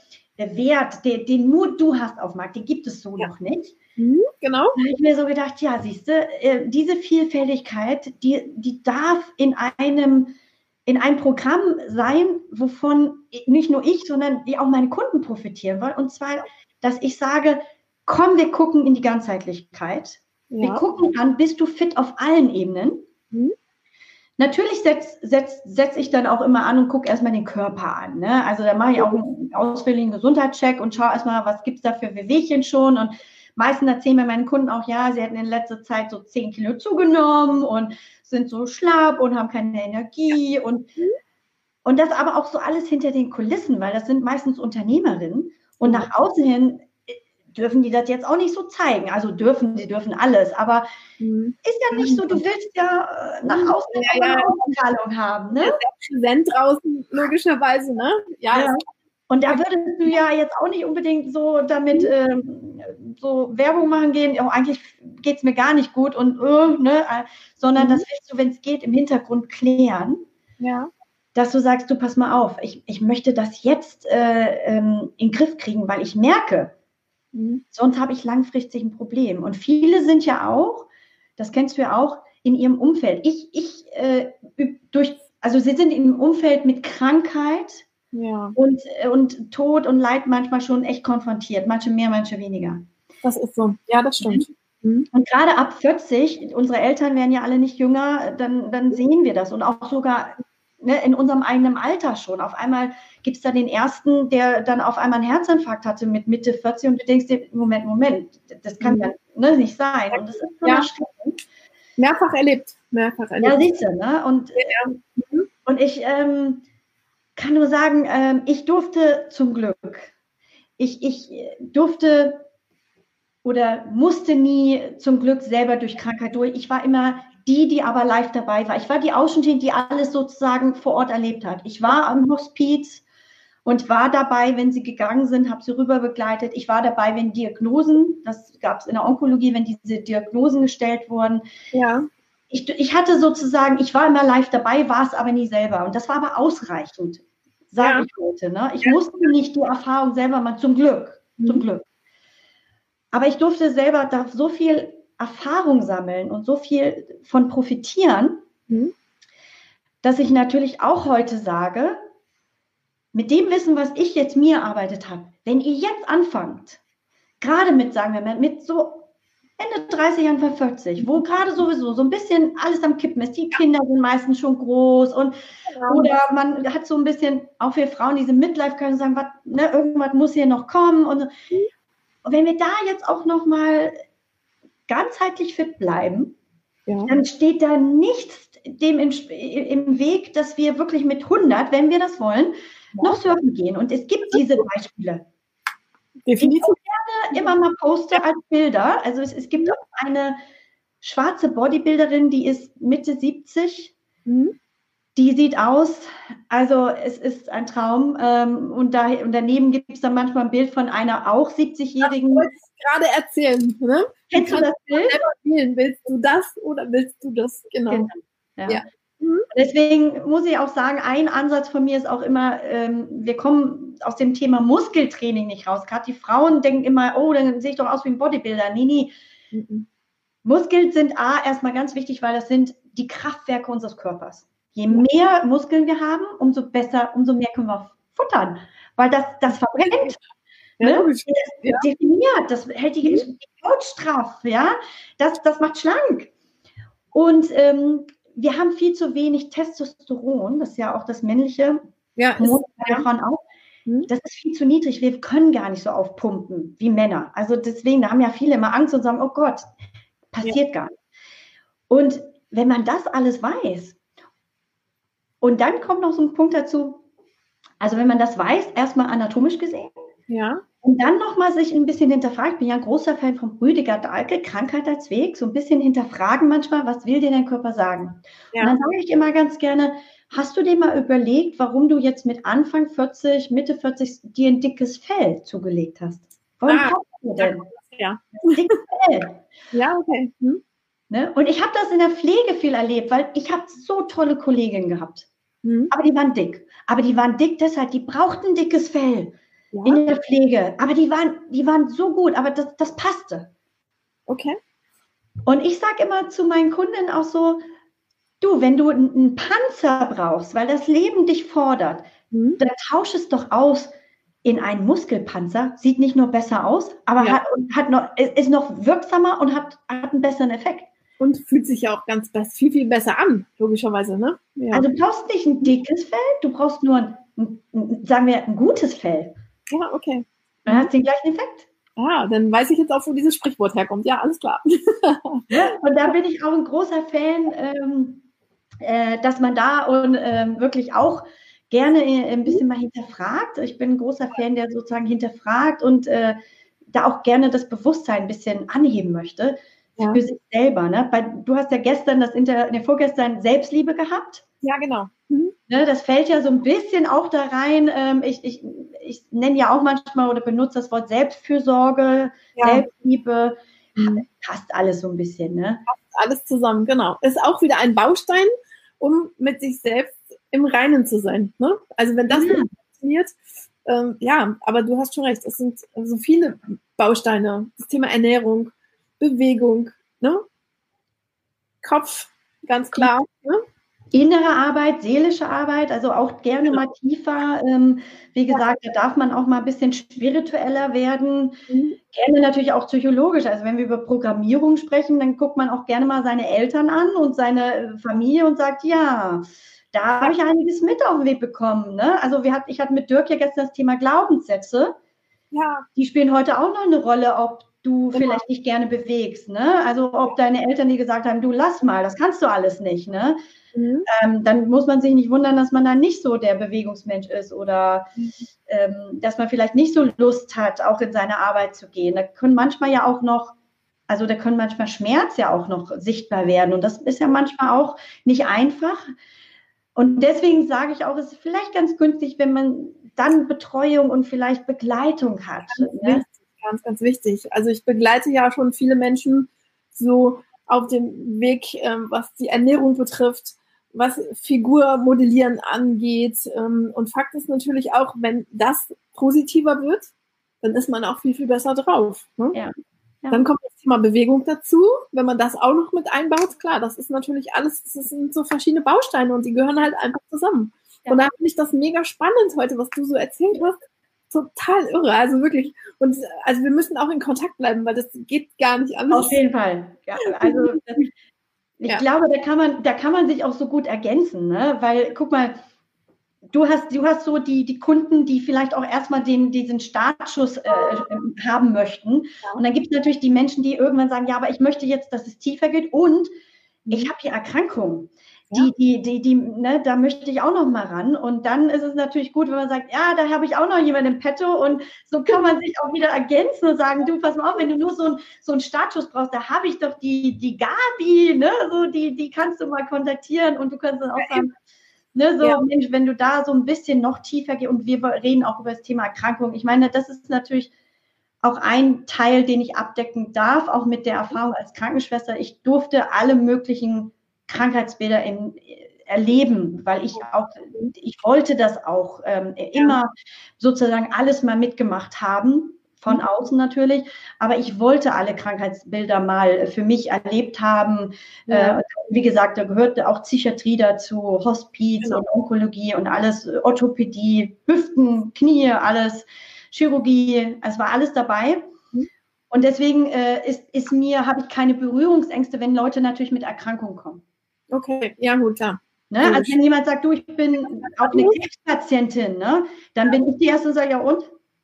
den nur du hast auf dem Markt, den gibt es so noch nicht. Genau. Da habe ich mir so gedacht, ja, siehst du, diese Vielfältigkeit, die darf in einem Programm sein, wovon nicht nur ich, sondern die auch meine Kunden profitieren wollen. Und zwar, dass ich sage, komm, wir gucken in die Ganzheitlichkeit. Ja. Wir gucken an, bist du fit auf allen Ebenen? Natürlich setz ich dann auch immer an und gucke erstmal den Körper an. Ne? Also da mache ich auch einen ausführlichen Gesundheitscheck und schaue erstmal, was gibt es da für Wehwehchen schon. Und meistens erzählen mir meine Kunden auch, ja, sie hätten in letzter Zeit so 10 Kilo zugenommen und sind so schlapp und haben keine Energie. Und das aber auch so alles hinter den Kulissen, weil das sind meistens Unternehmerinnen. Und nach außen hin dürfen die das jetzt auch nicht so zeigen. Also sie dürfen alles, aber ist ja nicht so, du willst ja nach außen eine Ausstrahlung haben. Ne? Präsent draußen, logischerweise, ne? Ja. Und da würdest du ja jetzt auch nicht unbedingt so damit so Werbung machen gehen, oh, eigentlich geht es mir gar nicht gut und ne? Sondern das willst du, wenn es geht, im Hintergrund klären. Ja. Dass du sagst, du pass mal auf, ich möchte das jetzt in den Griff kriegen, weil ich merke, sonst habe ich langfristig ein Problem. Und viele sind ja auch, das kennst du ja auch, in ihrem Umfeld. Also sie sind im Umfeld mit Krankheit und Tod und Leid manchmal schon echt konfrontiert. Manche mehr, manche weniger. Das ist so. Ja, das stimmt. Und gerade ab 40, unsere Eltern werden ja alle nicht jünger, dann sehen wir das. Und auch sogar in unserem eigenen Alter schon. Auf einmal gibt es da den ersten, der dann auf einmal einen Herzinfarkt hatte mit Mitte 40 und du denkst dir, Moment, das kann ja nicht sein. Und das ist schon erschreckend. Mehrfach erlebt. Ja, siehst du, ne? Und ich kann nur sagen, ich durfte zum Glück, ich durfte oder musste nie zum Glück selber durch Krankheit durch. Ich war immer die aber live dabei war. Ich war die Außenstehende, die alles sozusagen vor Ort erlebt hat. Ich war am Hospiz und war dabei, wenn sie gegangen sind, habe sie rüber begleitet. Ich war dabei, wenn Diagnosen, das gab es in der Onkologie, wenn diese Diagnosen gestellt wurden. Ja. Ich hatte sozusagen, ich war immer live dabei, war es aber nie selber. Und das war aber ausreichend, sage ich heute. Ne? Ich musste nicht die Erfahrung selber machen, zum Glück. Aber ich durfte selber da so viel Erfahrung sammeln und so viel von profitieren, dass ich natürlich auch heute sage, mit dem Wissen, was ich jetzt mir erarbeitet habe, wenn ihr jetzt anfangt, gerade mit, sagen wir mal, mit so Ende 30, Anfang 40, wo gerade sowieso so ein bisschen alles am Kippen ist, die Kinder sind meistens schon groß und oder man hat so ein bisschen, auch für Frauen, diese Midlife können sagen, irgendwas muss hier noch kommen und wenn wir da jetzt auch noch mal ganzheitlich fit bleiben, dann steht da nichts dem im Weg, dass wir wirklich mit 100, wenn wir das wollen, noch surfen gehen. Und es gibt diese Beispiele. Definitiv. Die ich gerne immer mal poste als Bilder. Also es gibt auch eine schwarze Bodybuilderin, die ist Mitte 70. Die sieht aus, also es ist ein Traum. Und daneben gibt es dann manchmal ein Bild von einer auch 70-Jährigen. Ich wollte es gerade erzählen. Ne? Kennst du das Bild? Willst du das oder willst du das? Genau. Ja. Deswegen muss ich auch sagen, ein Ansatz von mir ist auch immer, wir kommen aus dem Thema Muskeltraining nicht raus. Gerade die Frauen denken immer, oh, dann sehe ich doch aus wie ein Bodybuilder. Nee. Muskeln sind erstmal ganz wichtig, weil das sind die Kraftwerke unseres Körpers. Je mehr Muskeln wir haben, umso besser, umso mehr können wir futtern. Weil das verbrennt. Ne? Das definiert, das hält die Haut straff, ja. Das macht schlank. Und wir haben viel zu wenig Testosteron, das ist ja auch das männliche Hormon bei Frauen auch. Das ist viel zu niedrig. Wir können gar nicht so aufpumpen wie Männer. Also deswegen, da haben ja viele immer Angst und sagen, oh Gott, passiert gar nicht. Und wenn man das alles weiß, und dann kommt noch so ein Punkt dazu, also wenn man das weiß, erstmal anatomisch gesehen, und dann nochmal sich ein bisschen hinterfragt, ich bin ja ein großer Fan von Rüdiger Dahlke, Krankheit als Weg, so ein bisschen hinterfragen manchmal, was will dir dein Körper sagen? Und dann sage ich immer ganz gerne, hast du dir mal überlegt, warum du jetzt mit Anfang 40, Mitte 40 dir ein dickes Fell zugelegt hast? Warum brauchst du denn? Ein dickes Fell. Ja, okay. Ne? Und ich habe das in der Pflege viel erlebt, weil ich habe so tolle Kolleginnen gehabt. Aber die waren dick. Aber die waren dick deshalb, die brauchten ein dickes Fell in der Pflege. Aber die waren so gut, aber das passte. Okay. Und ich sage immer zu meinen Kundinnen auch so, du, wenn du einen Panzer brauchst, weil das Leben dich fordert, dann tausch es doch aus in einen Muskelpanzer. Sieht nicht nur besser aus, aber ist noch wirksamer und hat einen besseren Effekt. Und fühlt sich ja auch viel, viel besser an, logischerweise, ne? Ja. Also du brauchst nicht ein dickes Fell, du brauchst nur sagen wir, ein gutes Fell. Ja, okay. Dann hat es den gleichen Effekt. Dann weiß ich jetzt auch, wo dieses Sprichwort herkommt. Ja, alles klar. Und da bin ich auch ein großer Fan, dass man da und wirklich auch gerne ein bisschen mal hinterfragt. Ich bin ein großer Fan, der sozusagen hinterfragt und da auch gerne das Bewusstsein ein bisschen anheben möchte für sich selber. Ne? Du hast ja gestern vorgestern Selbstliebe gehabt. Ja, genau. Ne, das fällt ja so ein bisschen auch da rein. Ich nenne ja auch manchmal oder benutze das Wort Selbstfürsorge, Selbstliebe. Passt alles so ein bisschen. Ne? Passt alles zusammen, genau. Ist auch wieder ein Baustein, um mit sich selbst im Reinen zu sein. Ne? Also wenn das nicht funktioniert, aber du hast schon recht, es sind so viele Bausteine. Das Thema Ernährung, Bewegung, ne? Kopf, ganz klar. Ne? Innere Arbeit, seelische Arbeit, also auch gerne mal tiefer. Wie gesagt, da darf man auch mal ein bisschen spiritueller werden. Gerne natürlich auch psychologisch. Also wenn wir über Programmierung sprechen, dann guckt man auch gerne mal seine Eltern an und seine Familie und sagt, ja, da habe ich einiges mit auf den Weg bekommen. Ne? Also ich hatte mit Dirk ja gestern das Thema Glaubenssätze. Ja. Die spielen heute auch noch eine Rolle, ob du vielleicht dich gerne bewegst. Ne? Also ob deine Eltern dir gesagt haben, du lass mal, das kannst du alles nicht. Ne? Dann muss man sich nicht wundern, dass man dann nicht so der Bewegungsmensch ist oder dass man vielleicht nicht so Lust hat, auch in seine Arbeit zu gehen. Da können manchmal Schmerz ja auch noch sichtbar werden und das ist ja manchmal auch nicht einfach. Und deswegen sage ich auch, es ist vielleicht ganz günstig, wenn man dann Betreuung und vielleicht Begleitung hat. Ganz, ganz wichtig. Also ich begleite ja schon viele Menschen so auf dem Weg, was die Ernährung betrifft, was Figurmodellieren angeht. Und Fakt ist natürlich auch, wenn das positiver wird, dann ist man auch viel, viel besser drauf. Ne? Ja. Dann kommt das Thema Bewegung dazu. Wenn man das auch noch mit einbaut, klar, das ist natürlich alles, das sind so verschiedene Bausteine und die gehören halt einfach zusammen. Ja. Und da finde ich das mega spannend heute, was du so erzählt hast. Total irre, also wirklich. Und also wir müssen auch in Kontakt bleiben, weil das geht gar nicht anders. Auf jeden Fall. Ja, also ich glaube, da kann man sich auch so gut ergänzen, ne? Weil guck mal, du hast so die Kunden, die vielleicht auch erstmal diesen Startschuss haben möchten. Ja. Und dann gibt es natürlich die Menschen, die irgendwann sagen, ja, aber ich möchte jetzt, dass es tiefer geht und ich habe hier Erkrankungen. Ne, da möchte ich auch noch mal ran. Und dann ist es natürlich gut, wenn man sagt, ja, da habe ich auch noch jemanden im Petto. Und so kann man sich auch wieder ergänzen und sagen, du, pass mal auf, wenn du nur so einen Startschuss brauchst, da habe ich doch die Gabi, ne, so die kannst du mal kontaktieren und du kannst dann auch sagen, ne, so, Mensch, wenn du da so ein bisschen noch tiefer gehst und wir reden auch über das Thema Erkrankung. Ich meine, das ist natürlich auch ein Teil, den ich abdecken darf, auch mit der Erfahrung als Krankenschwester. Ich durfte alle möglichen Krankheitsbilder erleben, weil ich wollte das auch immer sozusagen alles mal mitgemacht haben, von außen natürlich, aber ich wollte alle Krankheitsbilder mal für mich erlebt haben. Wie gesagt, da gehörte auch Psychiatrie dazu, Hospiz und Onkologie und alles, Orthopädie, Hüften, Knie, alles, Chirurgie, es war alles dabei. Und deswegen habe ich keine Berührungsängste, wenn Leute natürlich mit Erkrankungen kommen. Okay, ja gut, klar. Ne? Also wenn jemand sagt, du, ich bin auch eine Krebspatientin, ne? Dann bin ich die Erste und sage, ja und?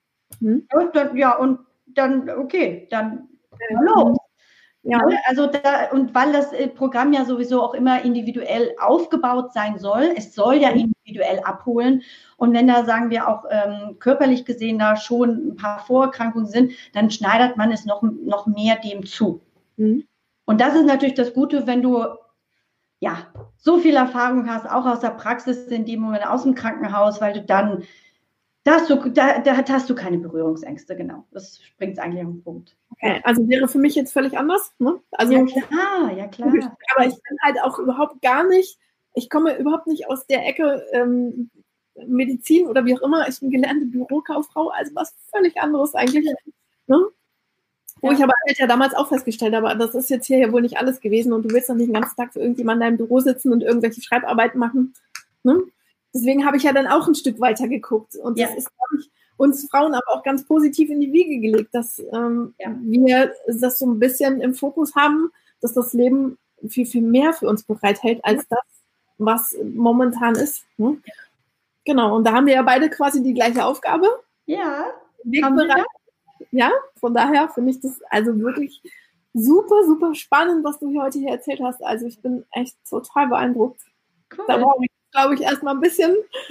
Okay, dann hallo. Ja. Also und weil das Programm ja sowieso auch immer individuell aufgebaut sein soll, es soll ja individuell abholen. Und wenn da, sagen wir, auch körperlich gesehen da schon ein paar Vorerkrankungen sind, dann schneidert man es noch mehr dem zu. Und das ist natürlich das Gute, wenn du so viel Erfahrung hast, auch aus der Praxis in dem Moment aus dem Krankenhaus, weil du dann da hast du keine Berührungsängste, genau. Das bringt es eigentlich auf den Punkt. Okay, also wäre für mich jetzt völlig anders. Ne? Also, ja klar. Aber ich bin halt auch überhaupt gar nicht, ich komme überhaupt nicht aus der Ecke Medizin oder wie auch immer. Ich bin gelernte Bürokauffrau, also was völlig anderes eigentlich. Ne? Wo ich aber damals auch festgestellt habe, das ist jetzt hier ja wohl nicht alles gewesen und du willst doch nicht den ganzen Tag für irgendjemanden in deinem Büro sitzen und irgendwelche Schreibarbeiten machen. Ne? Deswegen habe ich ja dann auch ein Stück weiter geguckt. Und das ist, glaube ich, uns Frauen aber auch ganz positiv in die Wiege gelegt, dass wir das so ein bisschen im Fokus haben, dass das Leben viel, viel mehr für uns bereithält, als das, was momentan ist. Ne? Genau, und da haben wir ja beide quasi die gleiche Aufgabe. Ja. Ja, von daher finde ich das also wirklich super, super spannend, was du heute hier erzählt hast. Also ich bin echt total beeindruckt. Cool. Da brauche ich, glaube ich, erstmal ein bisschen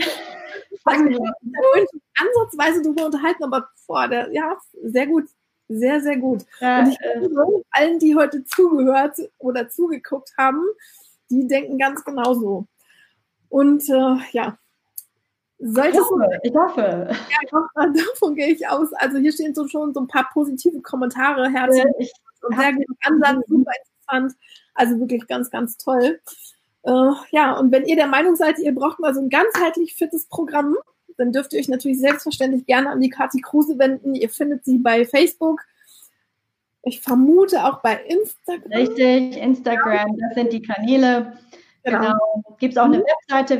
ansatzweise drüber unterhalten, aber sehr gut. Sehr, sehr gut. Und ich glaube, allen, die heute zugehört oder zugeguckt haben, die denken ganz genauso. Und ich hoffe. Ja, davon gehe ich aus. Also hier stehen schon so ein paar positive Kommentare. Herzlich und sehr guter Ansatz, super interessant. Also wirklich ganz, ganz toll. Und wenn ihr der Meinung seid, ihr braucht mal so ein ganzheitlich fittes Programm, dann dürft ihr euch natürlich selbstverständlich gerne an die Kathi Kruse wenden. Ihr findet sie bei Facebook. Ich vermute auch bei Instagram. Richtig, Instagram, das sind die Kanäle. Genau. Gibt es auch eine Webseite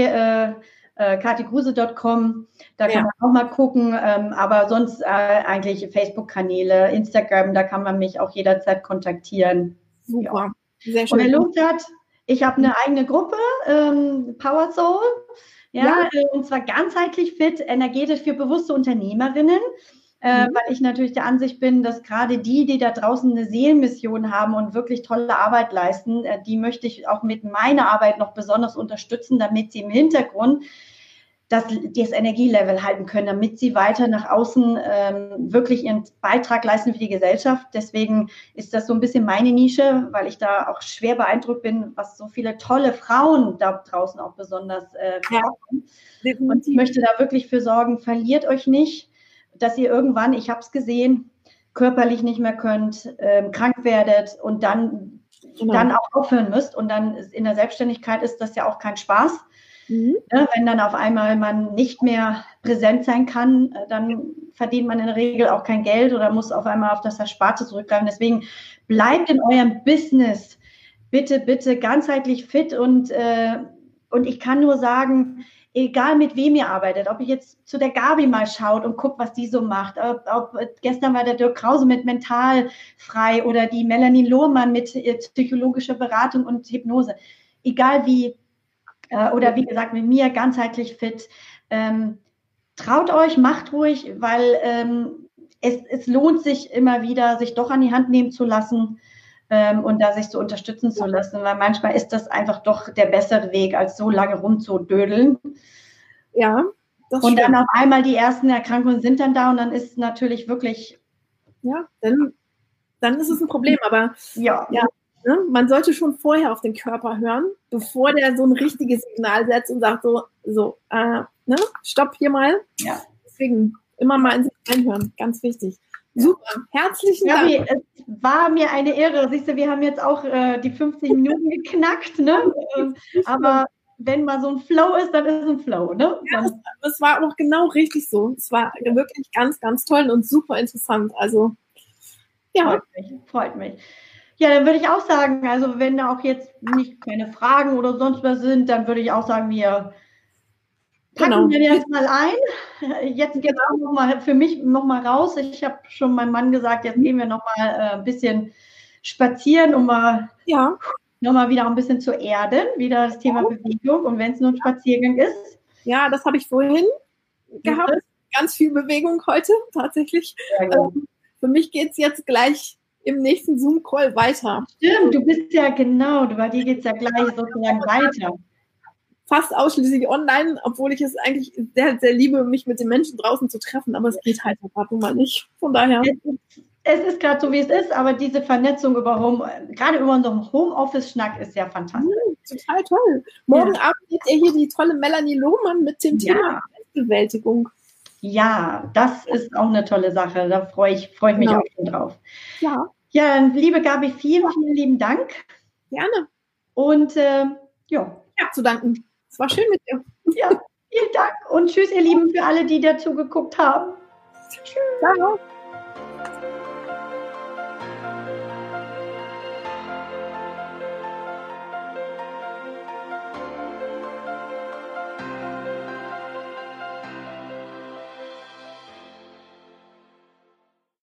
www.kathikruse.com. Da kann man auch mal gucken. Aber sonst eigentlich Facebook-Kanäle, Instagram, da kann man mich auch jederzeit kontaktieren. Super, sehr schön. Und wer Lust hat, ich habe eine eigene Gruppe, Power Soul, und zwar ganzheitlich fit, energetisch für bewusste Unternehmerinnen, weil ich natürlich der Ansicht bin, dass gerade die da draußen eine Seelenmission haben und wirklich tolle Arbeit leisten, die möchte ich auch mit meiner Arbeit noch besonders unterstützen, damit sie im Hintergrund das Energielevel halten können, damit sie weiter nach außen wirklich ihren Beitrag leisten für die Gesellschaft. Deswegen ist das so ein bisschen meine Nische, weil ich da auch schwer beeindruckt bin, was so viele tolle Frauen da draußen auch besonders brauchen. Und ich möchte da wirklich für sorgen, verliert euch nicht, dass ihr irgendwann, ich habe es gesehen, körperlich nicht mehr könnt, krank werdet und dann auch aufhören müsst. Und dann in der Selbstständigkeit ist das ja auch kein Spaß. Wenn dann auf einmal man nicht mehr präsent sein kann, dann verdient man in der Regel auch kein Geld oder muss auf einmal auf das Ersparte zurückgreifen. Deswegen bleibt in eurem Business bitte, bitte ganzheitlich fit und ich kann nur sagen, egal mit wem ihr arbeitet, ob ich jetzt zu der Gabi mal schaut und guckt, was die so macht, ob gestern war der Dirk Krause mit Mental frei oder die Melanie Lohmann mit psychologischer Beratung und Hypnose, egal wie, oder wie gesagt, mit mir ganzheitlich fit. Traut euch, macht ruhig, weil es lohnt sich immer wieder, sich doch an die Hand nehmen zu lassen und da sich so unterstützen zu lassen, weil manchmal ist das einfach doch der bessere Weg, als so lange rumzudödeln. Ja, das und stimmt. Dann auf einmal die ersten Erkrankungen sind dann da und dann ist natürlich wirklich... Ja, dann ist es ein Problem, aber ne, man sollte schon vorher auf den Körper hören, bevor der so ein richtiges Signal setzt und sagt stopp hier mal. Ja. Deswegen immer mal in sich reinhören, ganz wichtig. Super, herzlichen Dank. Gabi, es war mir eine Ehre. Siehst du, wir haben jetzt auch die 50 Minuten geknackt, ne? Aber wenn mal so ein Flow ist, dann ist es ein Flow, ne? Ja, das war auch genau richtig so. Es war wirklich ganz, ganz toll und super interessant. Also, ja. Freut mich. Ja, dann würde ich auch sagen, also wenn da auch jetzt nicht keine Fragen oder sonst was sind, dann würde ich auch sagen, wir packen wir jetzt mal ein. Jetzt geht es noch mal für mich noch mal raus. Ich habe schon meinem Mann gesagt, jetzt gehen wir noch mal ein bisschen spazieren, um mal noch mal wieder ein bisschen zu erden, wieder das Thema Bewegung. Und wenn es nur ein Spaziergang ist. Ja, das habe ich vorhin gehabt. Ganz viel Bewegung heute tatsächlich. Für mich geht es jetzt gleich im nächsten Zoom-Call weiter. Stimmt, du bist ja bei dir geht es ja gleich sozusagen weiter. Fast ausschließlich online, obwohl ich es eigentlich sehr, sehr liebe, mich mit den Menschen draußen zu treffen, aber es geht halt gerade mal nicht. Von daher. Es ist gerade so, wie es ist, aber diese Vernetzung gerade über unseren Homeoffice-Schnack ist ja fantastisch. Total toll. Morgen Abend geht ihr hier die tolle Melanie Lohmann mit dem Thema Stressbewältigung. Ja, das ist auch eine tolle Sache. Da freue ich mich auch schon drauf. Ja, liebe Gabi, vielen, vielen lieben Dank. Gerne. Und Ich habe zu danken. Es war schön mit dir. Ja, vielen Dank. Und tschüss, ihr Lieben, für alle, die dazu geguckt haben. Tschüss. Ciao.